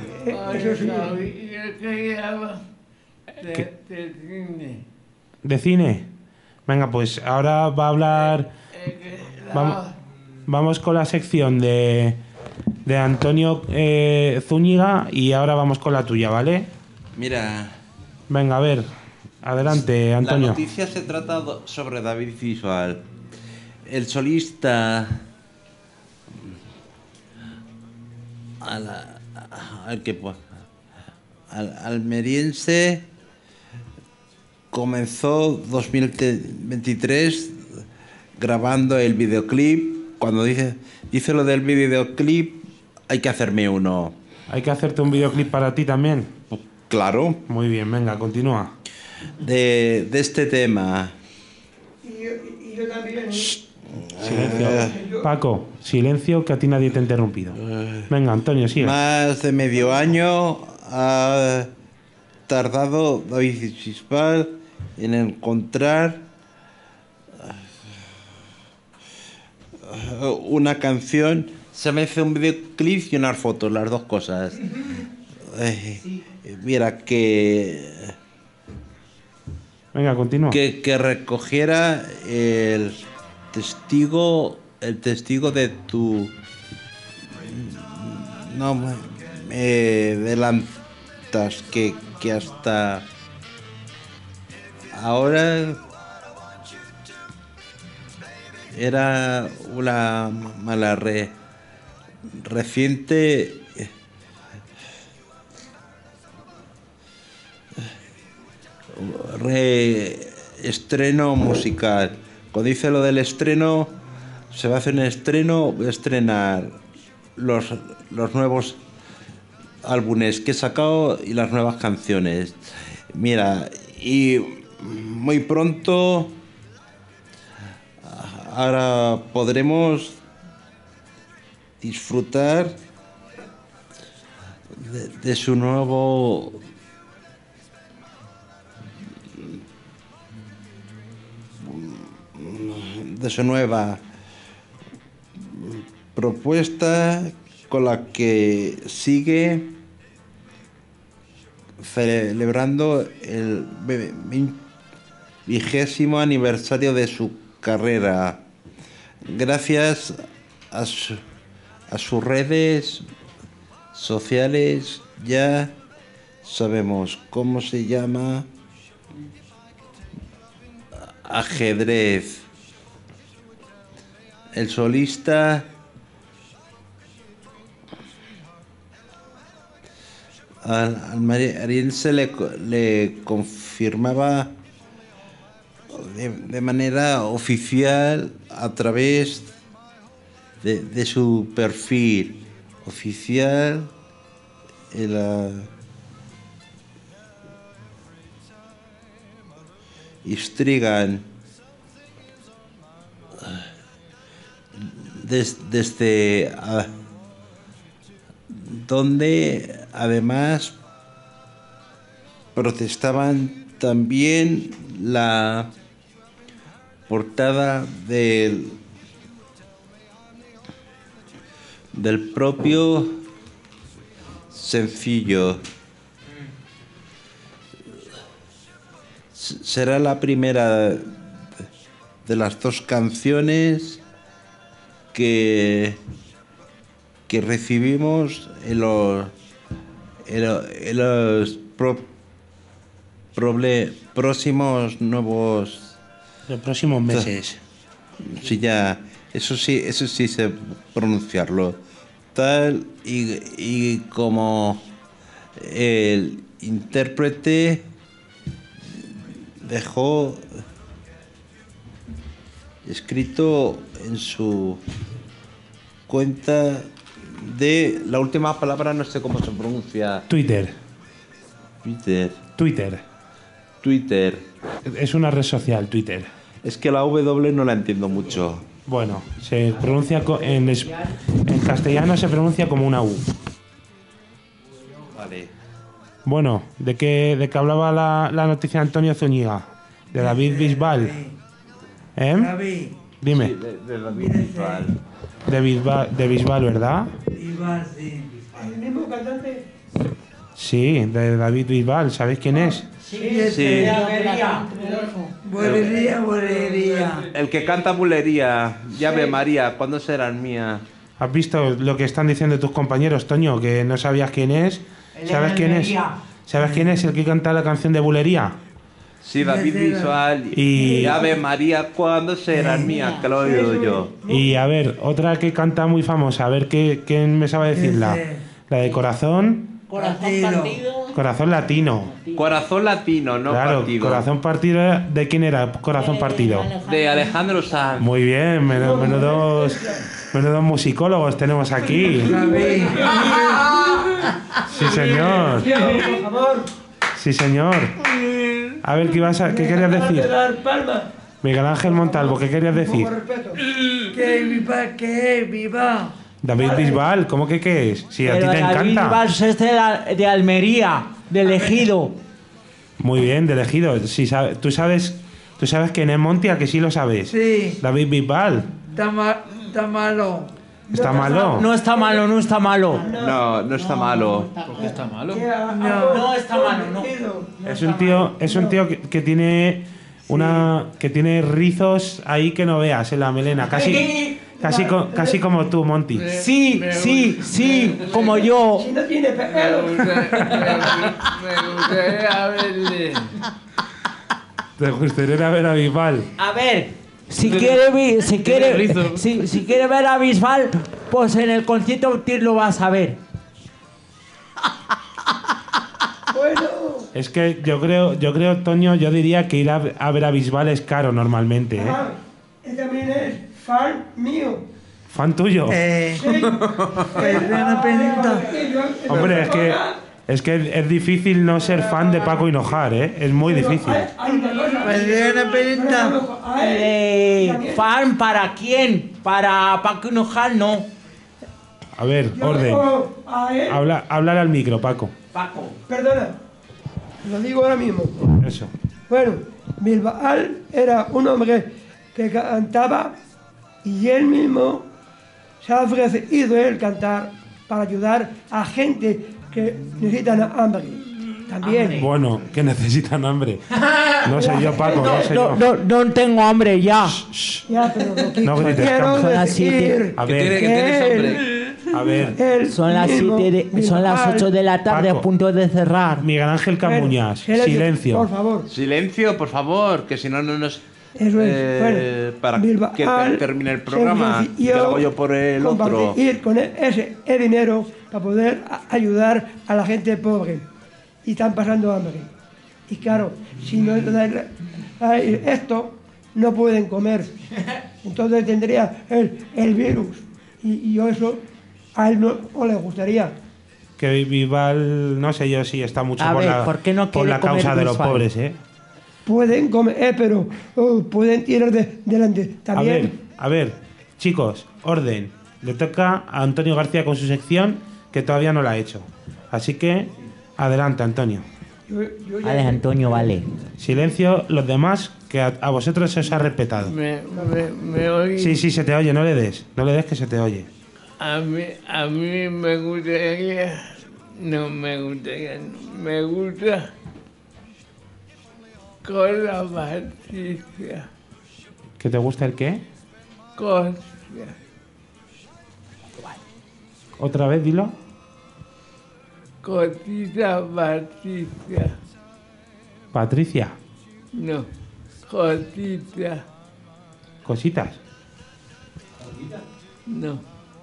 S8: De, de cine.
S2: ¿De cine? Venga, pues ahora va a hablar... Vamos, vamos con la sección de, de Antonio eh, Zúñiga y ahora vamos con la tuya, ¿vale?
S3: Mira...
S2: Venga, a ver. Adelante, Antonio.
S3: La noticia se trata sobre David Bisbal. El solista... Al, al que al almeriense comenzó dos mil veintitrés grabando el videoclip. Cuando dice, dice lo del videoclip, hay que hacerme uno.
S2: ¿Hay que hacerte un videoclip para ti también?
S3: Claro.
S2: Muy bien, venga, continúa.
S3: De, de este tema.
S7: Y yo, y yo también.
S2: Silencio. Uh, Paco, silencio, que a ti nadie te ha interrumpido. Venga, Antonio, sigue.
S3: Más de medio año ha tardado David Bisbal en encontrar una canción. Se me hace un videoclip y unas fotos, las dos cosas. Eh, mira, que...
S2: Venga, continúa.
S3: Que, que recogiera el testigo, el testigo de tu... No me eh, adelantas que, que hasta ahora era una mala re, reciente reestreno musical. Cuando dice lo del estreno, se va a hacer un estreno, voy a estrenar los, los nuevos álbumes que he sacado y las nuevas canciones. Mira, y muy pronto ahora podremos disfrutar de, de su nuevo de su nueva propuesta con la que sigue celebrando el vigésimo aniversario de su carrera. Gracias a, su, a sus redes sociales ya sabemos cómo se llama. Ajedrez. El solista al, al mariense le, le confirmaba de, de manera oficial a través de, de su perfil oficial en la Istrigan des, desde a, donde además protestaban también la portada del, del propio sencillo. Será la primera de las dos canciones que, que recibimos en los, en los, en los pro, proble, próximos nuevos...
S2: Los próximos meses.
S3: Sí, ya, eso sí, eso sí sé pronunciarlo. Tal y, y como el intérprete dejó escrito en su cuenta de la última palabra, no sé cómo se pronuncia.
S2: Twitter.
S3: Twitter.
S2: Twitter.
S3: Twitter.
S2: Es una red social, Twitter.
S3: Es que la W no la entiendo mucho.
S2: Bueno, se pronuncia co- en, es- en castellano se pronuncia como una U.
S3: Vale.
S2: Bueno, ¿de qué, de qué hablaba la, la noticia de Antonio Zúñiga? De David Bisbal. ¿Eh?
S10: David.
S2: Dime.
S3: Sí, de, de David Bisbal.
S2: De Bisbal, de Bisbal, ¿verdad?
S10: Iván, sí.
S7: ¿El mismo cantante?
S2: Sí, de David Bisbal. ¿Sabéis quién es?
S10: Sí.
S3: Sí.
S10: Bulería, bulería.
S3: El que canta bulería. Llave María, ¿cuándo serán mía?
S2: ¿Has visto lo que están diciendo tus compañeros, Toño? Que no sabías quién es. ¿Sabes quién es? ¿Sabes quién es el que canta la canción de bulería?
S3: Sí, David Bisbal.
S2: Y-
S3: Llave María, ¿cuándo serán mía? Que lo he oído yo.
S2: Y a ver, otra que canta muy famosa. A ver, ¿qué, quién me sabe decirla? La de Corazón.
S5: Corazón partido.
S2: Corazón Latino.
S3: Corazón latino, no
S2: Claro,
S3: partido.
S2: Corazón Partido. ¿De quién era Corazón Partido?
S3: De Alejandro Sanz.
S2: Muy bien, menudos, menudos, menudos musicólogos tenemos aquí.
S10: David.
S2: Sí, señor.
S7: Por favor.
S2: Sí, señor. A ver, ¿qué, ibas a, qué querías decir?
S7: Dar palmas.
S2: Miguel Ángel Montalvo, ¿qué querías decir?
S7: Con respeto.
S10: Que viva, que viva.
S2: David Bisbal, ¿cómo que qué es? Si a ti
S6: Pero
S2: te
S6: David
S2: encanta.
S6: Bisbal es de, la- de Almería, de Ejido.
S2: Muy bien, de elegido. Si sabe- tú sabes, tú sabes quién es Monty, ¿a que sí lo sabes?
S10: Sí.
S2: David Bisbal.
S10: Está, ma- está malo.
S2: ¿Está malo?
S6: No está malo, no está malo.
S3: No, no está malo.
S8: ¿Por qué está malo?
S10: No.
S6: No está malo, no.
S2: Es un tío, es un tío que, que tiene una, que tiene rizos ahí que no veas en la melena, casi, casi, co- casi como tú, Monty.
S6: Sí, sí, sí, como yo.
S7: Si no tiene
S8: Me
S7: pelo.
S8: gustaría, me gustaría verle.
S2: Te gustaría ver a Bisbal.
S6: A ver, si quiere, vi- si quiere,
S8: rizo.
S6: si, si quiere ver a Bisbal, pues en el concierto lo vas a ver.
S7: Bueno.
S2: Es que yo creo, yo creo, Toño, yo diría que ir a, a ver a Bisbal es caro normalmente, ¿eh?
S7: Ah, él también es fan mío.
S2: Fan tuyo.
S10: Eh,
S7: Sí.
S10: Perdona, penita.
S2: Hombre, es que es que es difícil no ser fan de Paco Hinojar, ¿eh? Es muy difícil.
S7: Hay una cosa.
S10: Perdona, penita.
S7: A él,
S6: Eh,
S7: también.
S6: ¿Fan para quién? Para Paco Hinojar, no.
S2: A ver,
S7: Yo,
S2: orden.
S7: oh, a él,
S2: Habla, hablar al micro, Paco.
S6: Paco.
S7: perdona, lo digo ahora mismo.
S2: Eso.
S7: Bueno, Bisbal era un hombre que cantaba y él mismo se ha ofrecido él cantar para ayudar a gente que necesitan hambre. También.
S2: Bueno, que necesitan hambre. No sé yo, Paco, no sé
S6: No,
S2: yo.
S6: no, no tengo hambre ya.
S7: Ya, pero lo que
S2: No grites,
S7: quiero
S2: Campo.
S6: Son las siete.
S7: decir
S2: A
S8: Que tiene
S2: ver,
S8: que tienes hambre.
S2: a ver.
S7: él
S6: Son las
S7: mismo,
S6: siete de- son las
S7: Bisbal,
S6: ocho de la tarde,
S2: Paco.
S6: a punto de cerrar.
S2: Miguel Ángel Camuñas,
S7: Silencio,
S2: silencio.
S7: Por favor.
S3: Silencio, por favor, que si no, no nos...
S7: Eso es.
S3: Eh,
S7: bueno,
S3: para
S7: Bisbal
S3: que te- termine el
S7: se
S3: programa,
S7: ofreció
S3: que lo hago yo por el otro.
S7: compartir con e- ese el dinero para poder a- ayudar a la gente pobre y están pasando hambre. Y claro, si no dan ay, esto, no pueden comer. Entonces tendría el, el virus. Y, y yo eso a él no, no le gustaría.
S2: Que Bisbal, no sé yo si está mucho
S6: A
S2: por
S6: ver,
S2: la,
S6: ¿por qué no
S2: por
S6: quiere
S2: la causa
S6: comer
S2: de los
S6: Bisbal?
S2: pobres, ¿eh?
S7: Pueden comer, eh, pero oh, pueden tirar de, delante.
S2: A ver,
S7: También.
S2: a ver, chicos, orden. Le toca a Antonio García con su sección, que todavía no la ha hecho. Así que, adelante, Antonio.
S7: Yo, yo ya-
S6: Vale, Antonio, vale.
S2: Silencio, los demás, que a, a vosotros se os ha respetado.
S8: Me, me, me oí.
S2: Sí, sí, se te oye, no le des. No le des que se te oye.
S8: A mí, a mí me gustaría. No me gustaría. Me gusta. Con la Patricia.
S2: ¿Que te gusta el qué?
S8: Con.
S2: Otra vez, dilo.
S8: Cosita Patricia.
S2: Patricia,
S8: No. Cosita.
S2: cositas.
S8: No.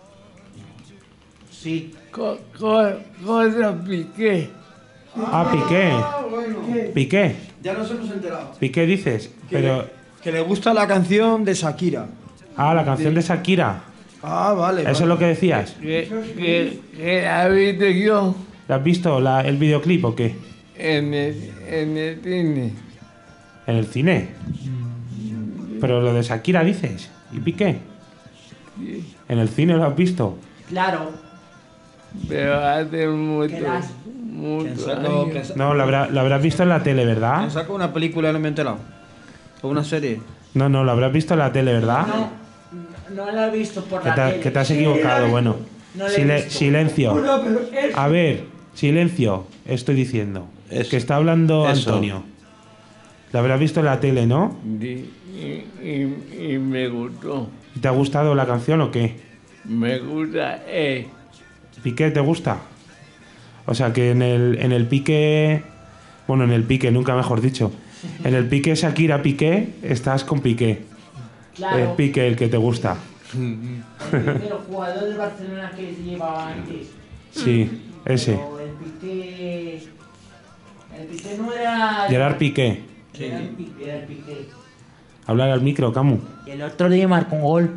S6: Sí.
S8: Co, co, cosa Piqué.
S2: Ah, Piqué. Piqué.
S9: Ya nos hemos enterado.
S2: Piqué dices. Pero.
S9: Que le gusta la canción de Shakira.
S2: Ah, la canción de Shakira.
S9: Ah, vale.
S2: Eso es lo que decías.
S8: Que, que, que la vi yo
S2: ¿La has visto la- el videoclip o qué?
S8: en el, en el cine.
S2: ¿En el cine? Pero lo de Shakira dices. ¿Y Piqué?
S8: Sí.
S2: ¿En el cine lo has visto?
S6: Claro.
S8: Pero hace mucho,
S6: Quedas.
S8: mucho
S9: Lo
S8: años.
S9: que-
S2: No, lo, habrá- lo habrás visto en la tele, ¿verdad?
S9: Han sacado una película y no me he enterado. O una serie.
S2: No, no, lo habrás visto en la tele, ¿verdad?
S6: No, no la he visto por
S2: Que
S6: la
S2: te,
S6: tele.
S2: que te has equivocado, bueno.
S6: No la he
S2: Sile-
S6: visto.
S2: silencio.
S7: No, pero es-
S2: A ver, silencio, estoy diciendo.
S3: Eso.
S2: Que está hablando
S3: Eso.
S2: Antonio. Lo habrás visto en la tele, ¿no?
S8: Y, y, y, y me gustó.
S2: ¿Y ¿Te ha gustado la canción o qué?
S8: Me gusta, eh.
S2: ¿Piqué te gusta? O sea que en el, en el pique... Bueno, en el pique, nunca mejor dicho. En el pique Shakira Piqué, estás con Piqué.
S6: Claro.
S2: El pique, el que te gusta.
S6: El primero jugador del Barcelona que se llevaba antes.
S2: Sí, ese.
S6: Pero el Piqué. El Piqué no era.
S2: Gerard Piqué.
S6: Era el Piqué, era el Piqué.
S2: Hablar al micro, Camu.
S6: Y el otro día marcó un gol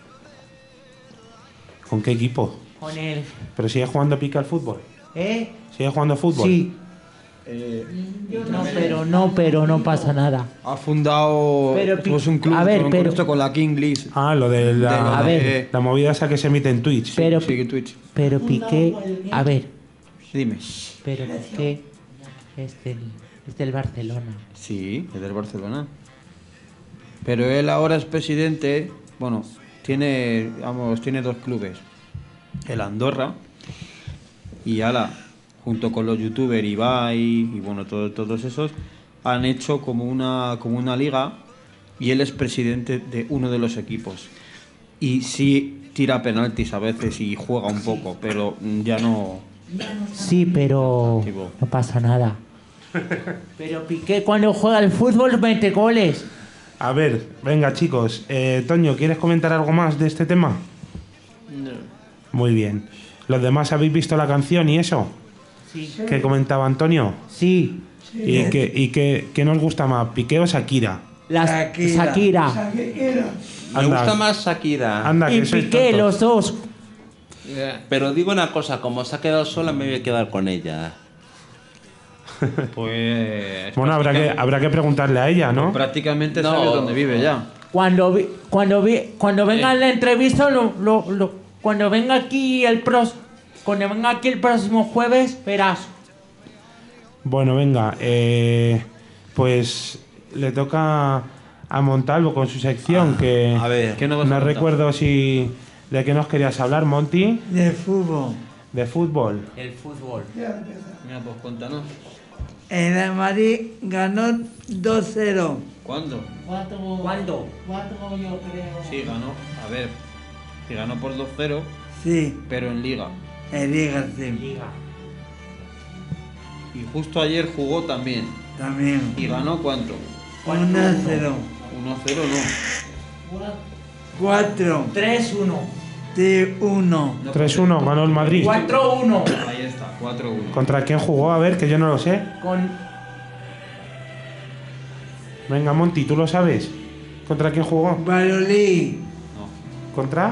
S2: ¿Con qué equipo?
S6: con el.
S2: ¿Pero sigue jugando Piqué al fútbol?
S6: ¿Eh?
S2: ¿Sigue jugando fútbol?
S6: Sí. No, pero no, pero no pasa nada.
S9: Ha fundado
S6: Pero,
S9: pues, un club
S6: a ver,
S9: con,
S6: pero-
S9: con esto, con la King League.
S2: Ah, lo de la,
S6: A ver.
S2: la movida esa que se emite en Twitch.
S6: Pero,
S9: Sí, en Twitch.
S6: pero Piqué. A ver,
S9: Dime.
S6: pero Piqué es del, es del Barcelona.
S9: Sí, es del Barcelona. Pero él ahora es presidente. Bueno, tiene, vamos, tiene dos clubes. El Andorra y Ala, junto con los youtubers Ibai y bueno, todo- todos esos, han hecho como una, como una liga y él es presidente de uno de los equipos. Y sí tira penaltis a veces y juega un poco, pero ya no...
S6: Sí, pero
S9: Tipo.
S6: no pasa nada. Pero Piqué cuando juega al fútbol mete goles.
S2: A ver, venga chicos. Eh, Toño, ¿quieres comentar algo más de este tema?
S8: No.
S2: Muy bien. ¿Los demás habéis visto la canción y eso?
S6: Sí.
S2: ¿Qué comentaba Antonio?
S6: Sí.
S2: ¿Y, qué, y qué, qué nos gusta más, Piqué o Shakira?
S6: La
S10: Shakira.
S6: Shakira.
S7: Shakira.
S3: Me
S2: Anda.
S3: gusta más Shakira.
S2: Anda,
S6: Y
S2: que sois
S6: Piqué,
S2: tontos.
S6: los dos.
S8: Ya.
S3: Pero digo una cosa, como se ha quedado sola, me voy a quedar con ella.
S9: Pues...
S2: Bueno, habrá que, habrá que preguntarle a ella, ¿no?
S9: Prácticamente
S3: No.
S9: sabes dónde vive ya.
S6: Cuando vi- cuando vi- cuando venga la entrevista, lo, lo- lo- cuando venga aquí el pros, cuando venga aquí el próximo jueves, verás.
S2: Bueno, venga. eh, pues le toca a Montalvo con su sección, que
S3: A ver,
S9: ¿Qué nos vas a
S2: no
S9: contar?
S2: recuerdo si de qué nos querías hablar, Monty,
S10: De fútbol.
S2: de fútbol.
S6: El fútbol.
S9: Mira, pues cuéntanos.
S10: El Real Madrid ganó dos cero.
S9: ¿Cuándo?
S6: ¿Cuánto? ¿Cuánto yo creo?
S9: Sí, ganó. A ver, que ganó por dos cero,
S10: Sí,
S9: pero en Liga.
S10: en Liga sí.
S6: Liga.
S9: Y justo ayer jugó también.
S10: También.
S9: ¿Y ganó cuánto?
S10: uno a cero.
S9: uno a cero no.
S10: cuatro.
S6: tres uno.
S10: Sí, uno.
S2: tres uno, ganó el Madrid.
S6: cuatro uno.
S9: Ahí está, cuatro uno.
S2: ¿Contra quién jugó? A ver, que yo no lo sé.
S6: Con
S2: Venga, Monty, ¿tú lo sabes? ¿Contra quién jugó?
S10: Valladolid.
S9: No.
S2: ¿Contra?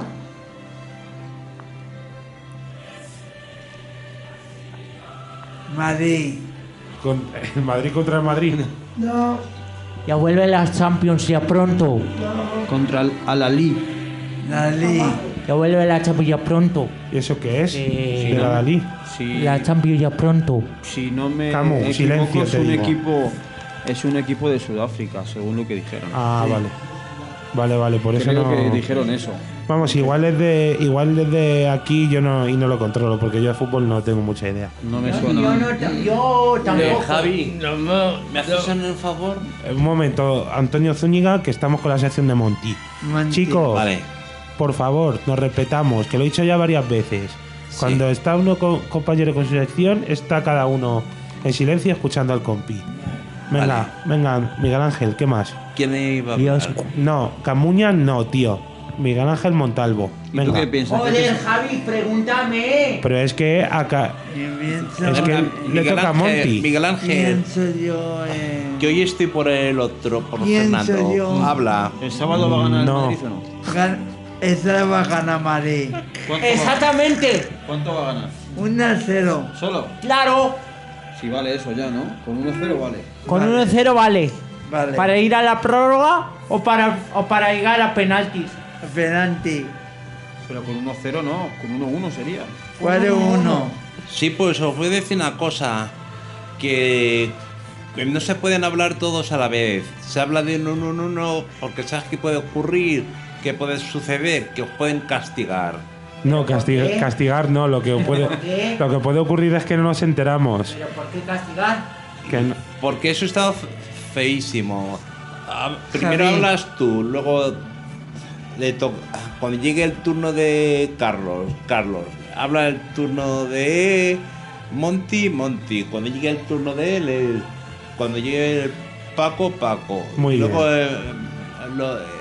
S10: Madrid.
S2: Con- el Madrid contra el Madrid.
S7: No,
S6: ya vuelve las Champions ya pronto.
S9: Contra el Al-Ali.
S10: Dalí.
S6: Que vuelve la Champions ya pronto.
S2: ¿Y eso qué es?
S6: Eh,
S2: de la Dalí.
S9: Si,
S6: La Champions ya pronto.
S9: si no me
S2: Camu,
S9: equivoco,
S2: silencio,
S9: es
S2: te
S9: un
S2: digo.
S9: equipo es un equipo de Sudáfrica, según lo que dijeron.
S2: Ah, vale. Vale, vale, por eso
S9: Creo
S2: no...
S9: que dijeron eso.
S2: Vamos, igual desde, igual desde aquí yo no, y no lo controlo, porque yo de fútbol no tengo mucha idea.
S9: No me
S6: Yo,
S9: suena.
S6: yo no, ta- yo tampoco.
S3: Javi,
S8: No me...
S3: ¿me haces un favor?
S2: Un momento, Antonio Zúñiga, que estamos con la sección de Monty.
S10: Monty.
S2: Chicos,
S3: Vale.
S2: por favor, nos respetamos, que lo he dicho ya varias veces. Cuando está uno con, compañero con su sección, está cada uno en silencio escuchando al compi. Venga, venga, Miguel Ángel, ¿qué más?
S3: ¿Quién iba a
S6: Dios.
S3: hablar?
S2: No, Camuña no, tío. Miguel Ángel Montalvo.
S9: ¿Y tú qué
S2: Venga.
S9: piensas? ¿Qué
S6: Joder,
S9: piensas?
S6: Javi, pregúntame.
S2: Pero es que acá... Es que le
S3: Miguel
S2: toca a
S3: Ángel,
S2: Monty.
S3: Miguel Ángel,
S10: Pienso yo en...
S3: que hoy estoy por el otro, por
S10: Pienso
S3: Fernando.
S10: yo.
S3: Habla.
S9: ¿El sábado va a ganar
S2: No.
S9: el Madrid o no?
S10: Gan- Esa va a ganar Madrid.
S9: ¿Cuánto
S6: Exactamente.
S9: Va, ¿Cuánto va a ganar?
S10: uno a cero.
S9: ¿Solo?
S6: Claro.
S9: Si vale eso ya, ¿no? Con uno cero vale.
S6: Con
S10: Vale.
S6: uno cero vale.
S10: Vale.
S6: ¿Para ir a la prórroga o para, o para llegar a penaltis?
S10: Penalti.
S9: Pero con uno cero no, con uno uno sería.
S10: cuatro uno.
S3: Sí, pues os voy a decir una cosa. Que, que no se pueden hablar todos a la vez. Se habla de uno, uno, uno, uno, porque sabes que puede ocurrir, que puede suceder, que os pueden castigar.
S2: No, castigar,
S6: qué?
S2: castigar no, lo que, puede,
S6: qué?
S2: lo que puede ocurrir es que no nos enteramos.
S6: ¿Pero por qué castigar?
S2: Que no-
S3: Porque eso está fe- feísimo. Ah, Primero
S10: Javi.
S3: hablas tú, luego le to- cuando llegue el turno de Carlos, Carlos, habla el turno de Monty, Monty. Cuando llegue el turno de él, él. Cuando llegue el Paco, Paco.
S2: Muy
S3: Y luego
S2: bien.
S3: eh, lo- eh,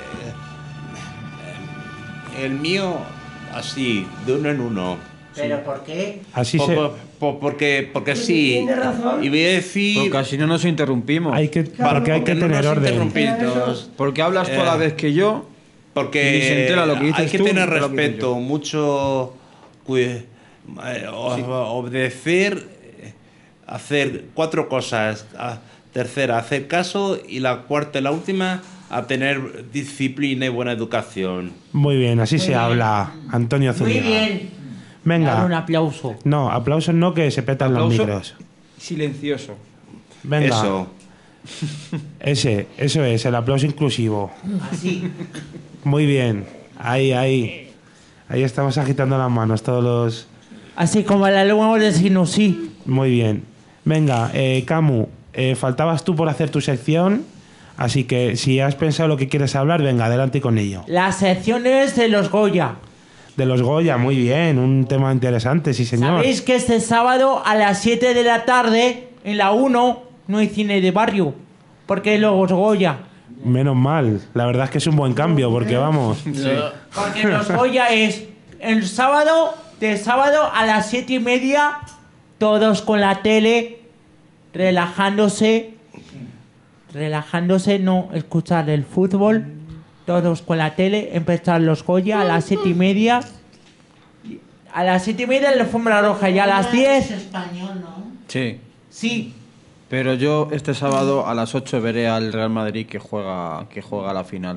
S3: el mío, así, de uno en uno.
S6: ¿Pero por qué?
S2: así
S3: Po-
S2: se...
S3: po- po- porque, porque sí.
S7: Tiene razón.
S3: Y voy a decir.
S9: Porque así no nos interrumpimos.
S2: Hay que, porque hay que
S3: porque no
S2: tener
S3: nos
S2: orden.
S3: interrumpir todos.
S9: Porque hablas tú a la
S3: Eh.
S9: vez que yo.
S3: Porque
S9: Ni se entera lo que dices
S3: hay que
S9: tú,
S3: tener
S9: ni lo que digo
S3: respeto, mucho cui- eh, o- obedecer, eh, hacer cuatro cosas. A- tercera, hacer caso, y la cuarta y la última, a tener disciplina y buena educación.
S2: Muy bien, así se
S6: bien.
S2: habla, Antonio
S6: Muy
S2: Zúñiga.
S6: bien. Dale un
S2: Venga.
S6: aplauso.
S2: No, aplausos no, que se petan los
S9: Aplauso.
S2: micros.
S9: Silencioso.
S2: Venga.
S3: Eso.
S2: Ese, eso es, el aplauso inclusivo.
S6: Así.
S2: Muy bien. Ahí, ahí. Ahí estamos agitando las manos todos los...
S6: Así como la lengua de sinusí.
S2: Muy bien. Venga, eh, Camu, eh, faltabas tú por hacer tu sección, así que si has pensado lo que quieres hablar, venga, adelante con ello.
S6: Las secciones de los Goya.
S2: De los Goya, muy bien, un tema interesante, sí señor.
S6: ¿Sabéis que este sábado a las siete de la tarde en la uno no hay cine de barrio? Porque los Goya.
S2: Menos mal, la verdad es que es un buen cambio, porque vamos...
S6: Porque los Goya es el sábado, de sábado a las siete y media, todos con la tele, relajándose, relajándose, no escuchar el fútbol, todos con la tele, empezar los Goya a las siete y media. A las siete y media la alfombra roja y a las
S5: Es
S6: diez,
S5: español, ¿no?
S9: Sí.
S6: sí.
S9: Pero yo este sábado a las ocho veré al Real Madrid que juega, que juega la final.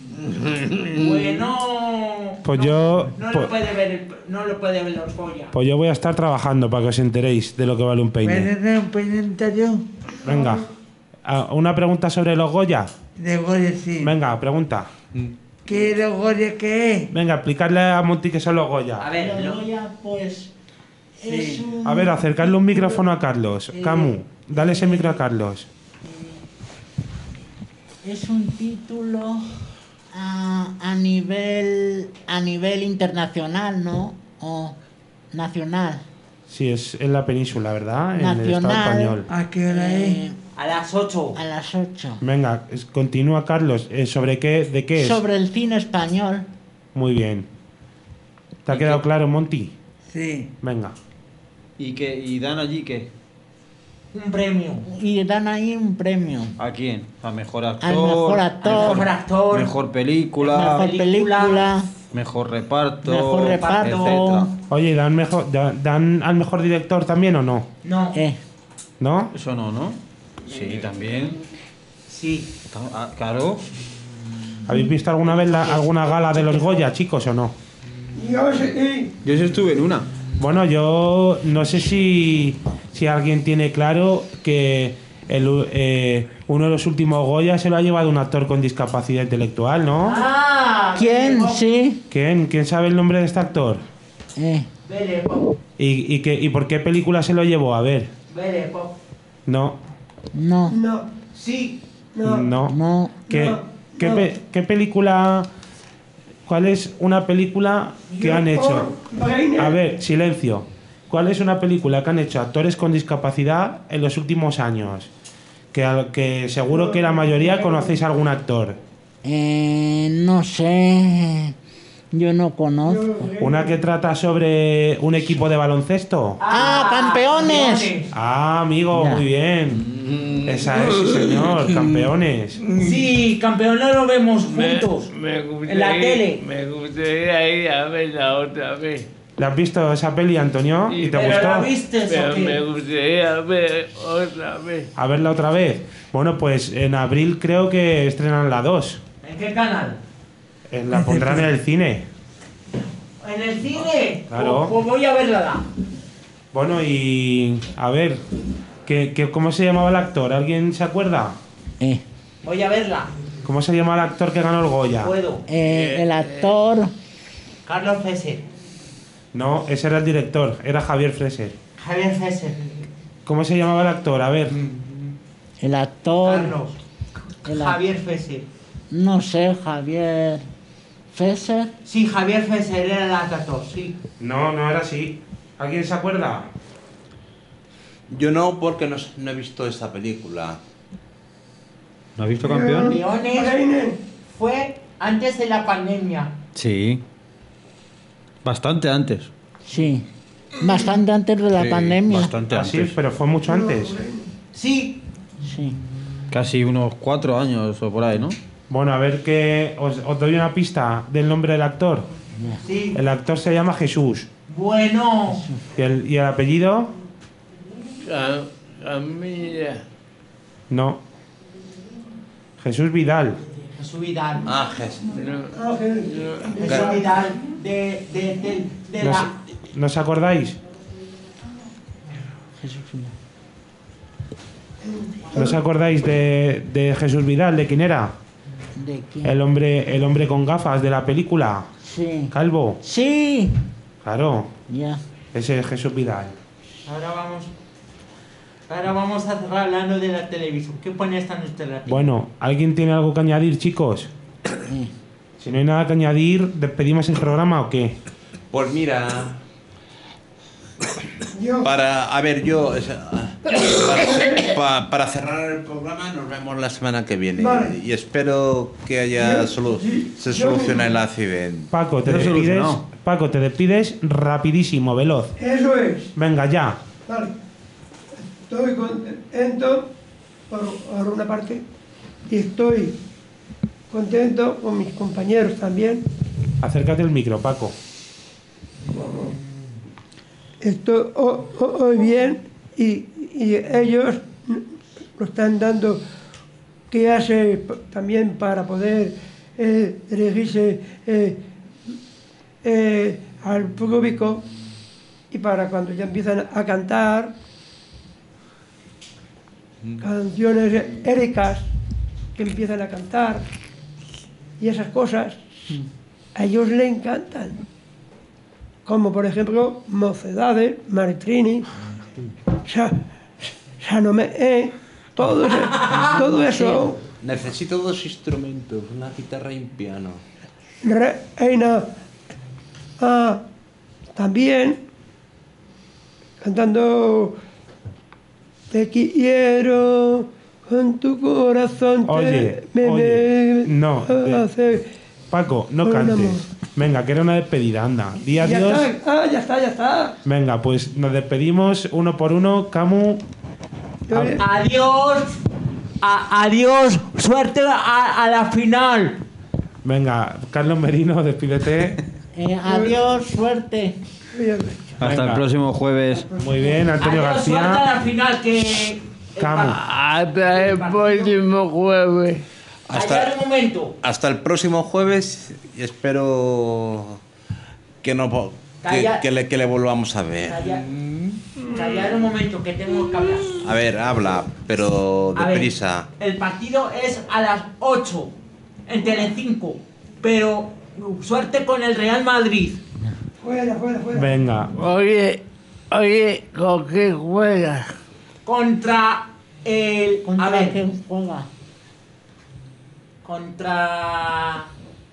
S6: Bueno,
S2: Pues yo...
S6: no
S2: pues-
S6: lo puede ver, el- no lo puede ver los Goya.
S2: Pues yo voy a estar trabajando para que os enteréis de lo que vale un peine.
S10: ¿Puedes un peine yo?
S2: Venga. Ah, ¿una pregunta sobre los Goya?
S10: De Goya, sí.
S2: Venga, pregunta.
S10: ¿Qué de Goya qué es?
S2: Venga, explicarle a Monty qué son los Goya.
S6: A ver,
S5: Los
S6: lo-
S5: Goya, pues, es un...
S2: A ver, acercarle un micrófono a Carlos. Camu, dale ese micro a Carlos.
S5: Es un título a, a nivel a nivel internacional, ¿no? O nacional.
S2: Sí, es en la península, ¿verdad? En el Estado
S5: Nacional.
S2: español.
S10: ¿A qué hora es?
S5: Eh,
S6: a las ocho.
S5: a las ocho.
S2: Venga, es- continúa Carlos. Eh, ¿Sobre qué? ¿De qué es?
S5: Sobre el cine español.
S2: Muy bien. ¿Te ha quedado claro, Monty?
S10: Sí.
S2: Venga.
S9: ¿Y, qué, y dan allí qué?
S6: Un premio.
S5: Y dan ahí un premio.
S9: ¿A quién? A mejor actor.
S5: Al mejor actor.
S6: Mejor actor.
S9: Mejor película.
S5: Mejor película.
S9: Mejor reparto.
S5: Mejor reparto.
S9: etcétera.
S2: Oye, ¿dan, mejor, da- ¿dan al mejor director también o no?
S6: No.
S5: Eh,
S2: ¿No?
S9: Eso no, ¿no? Sí, también.
S6: Sí.
S9: Ah, claro.
S2: ¿Habéis visto alguna vez la- alguna gala de los Goya, chicos, o no?
S7: Yo sí.
S9: Yo sí estuve en una.
S2: Bueno, yo no sé si, si alguien tiene claro que el, eh, uno de los últimos Goya se lo ha llevado un actor con discapacidad intelectual, ¿no?
S5: Ah, ¿quién? Sí.
S2: ¿Quién? ¿Quién sabe el nombre de este actor?
S5: Eh.
S2: ¿Y, y, qué, ¿Y por qué película se lo llevó? A ver. No.
S5: No.
S7: No.
S10: Sí.
S7: No.
S2: No.
S5: No.
S2: ¿Qué,
S7: No.
S2: qué,
S7: No.
S2: pe- qué película... ¿Cuál es una película que han hecho? A ver, silencio. ¿Cuál es una película que han hecho actores con discapacidad en los últimos años? Que, al- que seguro que la mayoría conocéis a algún actor.
S5: Eh, no sé. Yo no conozco.
S2: Una que trata sobre un equipo de baloncesto.
S5: ¡Ah, campeones!
S2: Ah, amigo,
S5: Ya.
S2: muy bien. Esa es, sí, señor, campeones.
S6: Sí, campeones lo vemos
S8: Me,
S6: juntos.
S8: me gustaría,
S6: En la tele.
S8: Me gustaría ir a verla otra vez.
S2: ¿La has visto esa peli, Antonio? ¿Y te
S6: ¿Pero la
S2: gustó?
S6: viste
S8: Pero
S6: o qué?
S8: me gustaría ver otra vez.
S2: A verla otra vez. Bueno, pues en abril creo que estrenan la dos.
S6: ¿En qué canal?
S2: Eh, La pondrán en el cine.
S6: ¿En el cine?
S2: Claro.
S6: Pues, pues voy a verla. Da.
S2: Bueno, y a ver, ¿qué, qué, ¿cómo se llamaba el actor? ¿Alguien se acuerda?
S5: Eh.
S6: Voy a verla.
S2: ¿Cómo se llamaba el actor que ganó el Goya?
S6: Puedo.
S5: Eh, el actor.
S6: Carlos Fesser.
S2: No, ese era el director, era Javier Freser.
S6: Javier Fesser.
S2: ¿Cómo se llamaba el actor? A ver,
S5: El actor.
S6: Carlos.
S5: El ac-
S6: Javier Fesser.
S5: No sé, Javier. Fesser.
S6: Sí, Javier Fesser era el actor, sí.
S2: no, no era así. ¿Alguien se acuerda?
S3: Yo no, porque no, no he visto esta película.
S9: ¿No has visto campeón?
S6: Campeones fue antes de la pandemia.
S9: Sí. Bastante antes.
S5: Sí. Bastante antes de la
S9: Sí,
S5: pandemia.
S9: Bastante
S2: Ah, sí,
S9: antes.
S2: pero fue mucho antes.
S6: Sí.
S5: Sí.
S9: Casi unos cuatro años o por ahí, ¿no?
S2: Bueno, a ver que os, os doy una pista del nombre del actor.
S6: Sí.
S2: El actor se llama Jesús.
S6: Bueno.
S2: ¿Y el, y el apellido?
S8: Cam- Camila.
S2: No. Jesús Vidal.
S6: Jesús Vidal.
S3: Ah, Jesús.
S8: No,
S6: Jesús Vidal de, de, de, de
S2: ¿No, os-
S6: la...
S2: ¿no os acordáis? ¿No os acordáis de, de Jesús Vidal? ¿De quién era?
S5: ¿De quién?
S2: El hombre, el hombre con gafas de la película.
S5: Sí.
S2: Calvo.
S5: Sí.
S2: Claro.
S5: Ya.
S2: Ese es Jesús Vidal.
S6: Ahora vamos... Ahora vamos a cerrar hablando de la televisión. ¿Qué pone esta alternativa?
S2: Bueno, ¿alguien tiene algo que añadir, chicos?
S5: Eh.
S2: Si no hay nada que añadir, ¿despedimos el programa o qué?
S3: Pues mira,
S7: Yo.
S3: para, a ver, yo, o sea, para, ce- pa- para cerrar el programa nos vemos la semana que viene.
S7: Vale.
S3: Y espero que haya solu- se solucione el accidente.
S2: Paco, te
S9: Ya
S2: despides.
S9: solucionado.
S2: Paco, te despides rapidísimo, veloz.
S7: Eso es.
S2: Venga, ya.
S7: Vale. Estoy contento por, por una parte y estoy contento con mis compañeros también.
S2: Acércate el micro, Paco.
S7: Estoy ho- ho- hoy bien y, y ellos lo están dando que hace p- también para poder eh, dirigirse eh, eh, al público y para cuando ya empiezan a cantar canciones éricas que empiezan a cantar y esas cosas a ellos les encantan, como por ejemplo Mocedades, Maritrini, Sa- Sanome, eh, todo eso, todo eso.
S3: Necesito dos instrumentos, una guitarra y un piano.
S7: Reina, ah, también cantando Te quiero con tu corazón. te-
S2: Oye,
S7: me-
S2: oye,
S7: me-
S2: no, eh,
S7: hace-
S2: Paco, no
S7: Con amor.
S2: cantes. Venga, que era una despedida, anda. Di
S7: Ya
S2: adiós.
S7: está, ah, ya está, ya está.
S2: Venga, pues nos despedimos uno por uno. Camu,
S7: Yo-
S6: Adiós. A- adiós. Suerte a, a la final.
S2: venga, Carlos Merino, despídete.
S5: Eh, adiós, suerte.
S9: Hasta
S2: Venga.
S9: el próximo jueves.
S2: Muy bien, Antonio
S6: Adiós, suerte a
S2: García.
S6: la final que...
S2: Camu.
S8: Hasta el próximo jueves.
S3: Hasta,
S6: Hasta un momento.
S3: hasta el próximo jueves y espero que no po- que,
S6: Calla.
S3: que le, que le volvamos a ver.
S6: Calla- Callar un momento, que tengo que hablar.
S3: A ver, habla, pero
S6: A ver,
S3: deprisa.
S6: el partido es a las ocho en Telecinco, pero suerte con el Real Madrid.
S7: Fuera, fuera, fuera.
S2: Venga.
S8: Oye, oye, ¿con qué juegas?
S6: Contra el...
S5: ¿Contra
S6: a ver,
S5: quién juega?
S6: contra...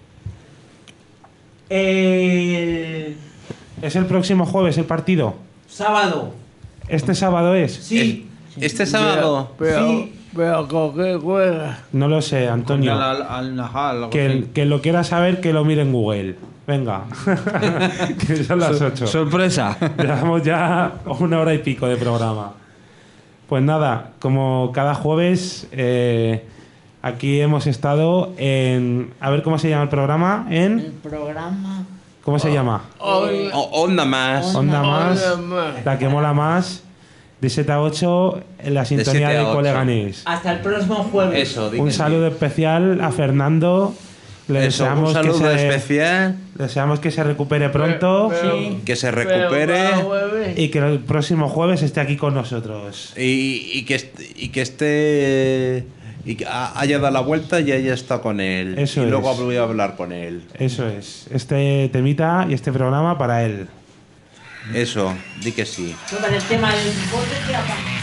S6: El...
S2: ¿Es el próximo jueves el partido?
S6: Sábado.
S2: ¿Este sábado es?
S6: Sí.
S3: Este sábado.
S8: Pero,
S6: Sí.
S8: pero ¿con qué juegas?
S2: No lo sé, Antonio.
S9: Al, al Najal, algo
S2: Que,
S9: así.
S2: el- que lo quiera saber, que lo mire en Google. Venga. Que son las ocho.
S9: Sorpresa.
S2: Llevamos ya una hora y pico de programa. Pues nada, como cada jueves, eh, aquí hemos estado en... A ver, ¿cómo se llama el programa?
S5: El
S2: En...
S5: programa.
S2: ¿Cómo se llama?
S8: Oye,
S3: O- onda más.
S2: Onda más,
S8: Onda más.
S2: la que mola más, de siete a ocho, en la sintonía
S3: siete a
S2: de
S3: ocho.
S2: Coleganés.
S6: Hasta el próximo jueves.
S3: Eso, di
S2: Un
S3: que sí.
S2: saludo especial a Fernando. Le
S3: Eso, un
S2: deseamos,
S3: saludo
S2: que se,
S3: especial.
S2: deseamos que se recupere pronto
S8: Pero-
S6: Sí.
S3: Que se
S8: pero,
S3: recupere.
S8: pero, hueve.
S2: y que el próximo jueves esté aquí con nosotros.
S3: Y, y que est- y que esté y que ha- haya dado la vuelta y haya estado con él.
S2: Eso
S3: y luego
S2: es.
S3: voy a hablar con él.
S2: Eso es. Este temita y este programa para él.
S3: Eso, di que sí.
S6: Sobre el tema del deporte, ¿qué ha pasado?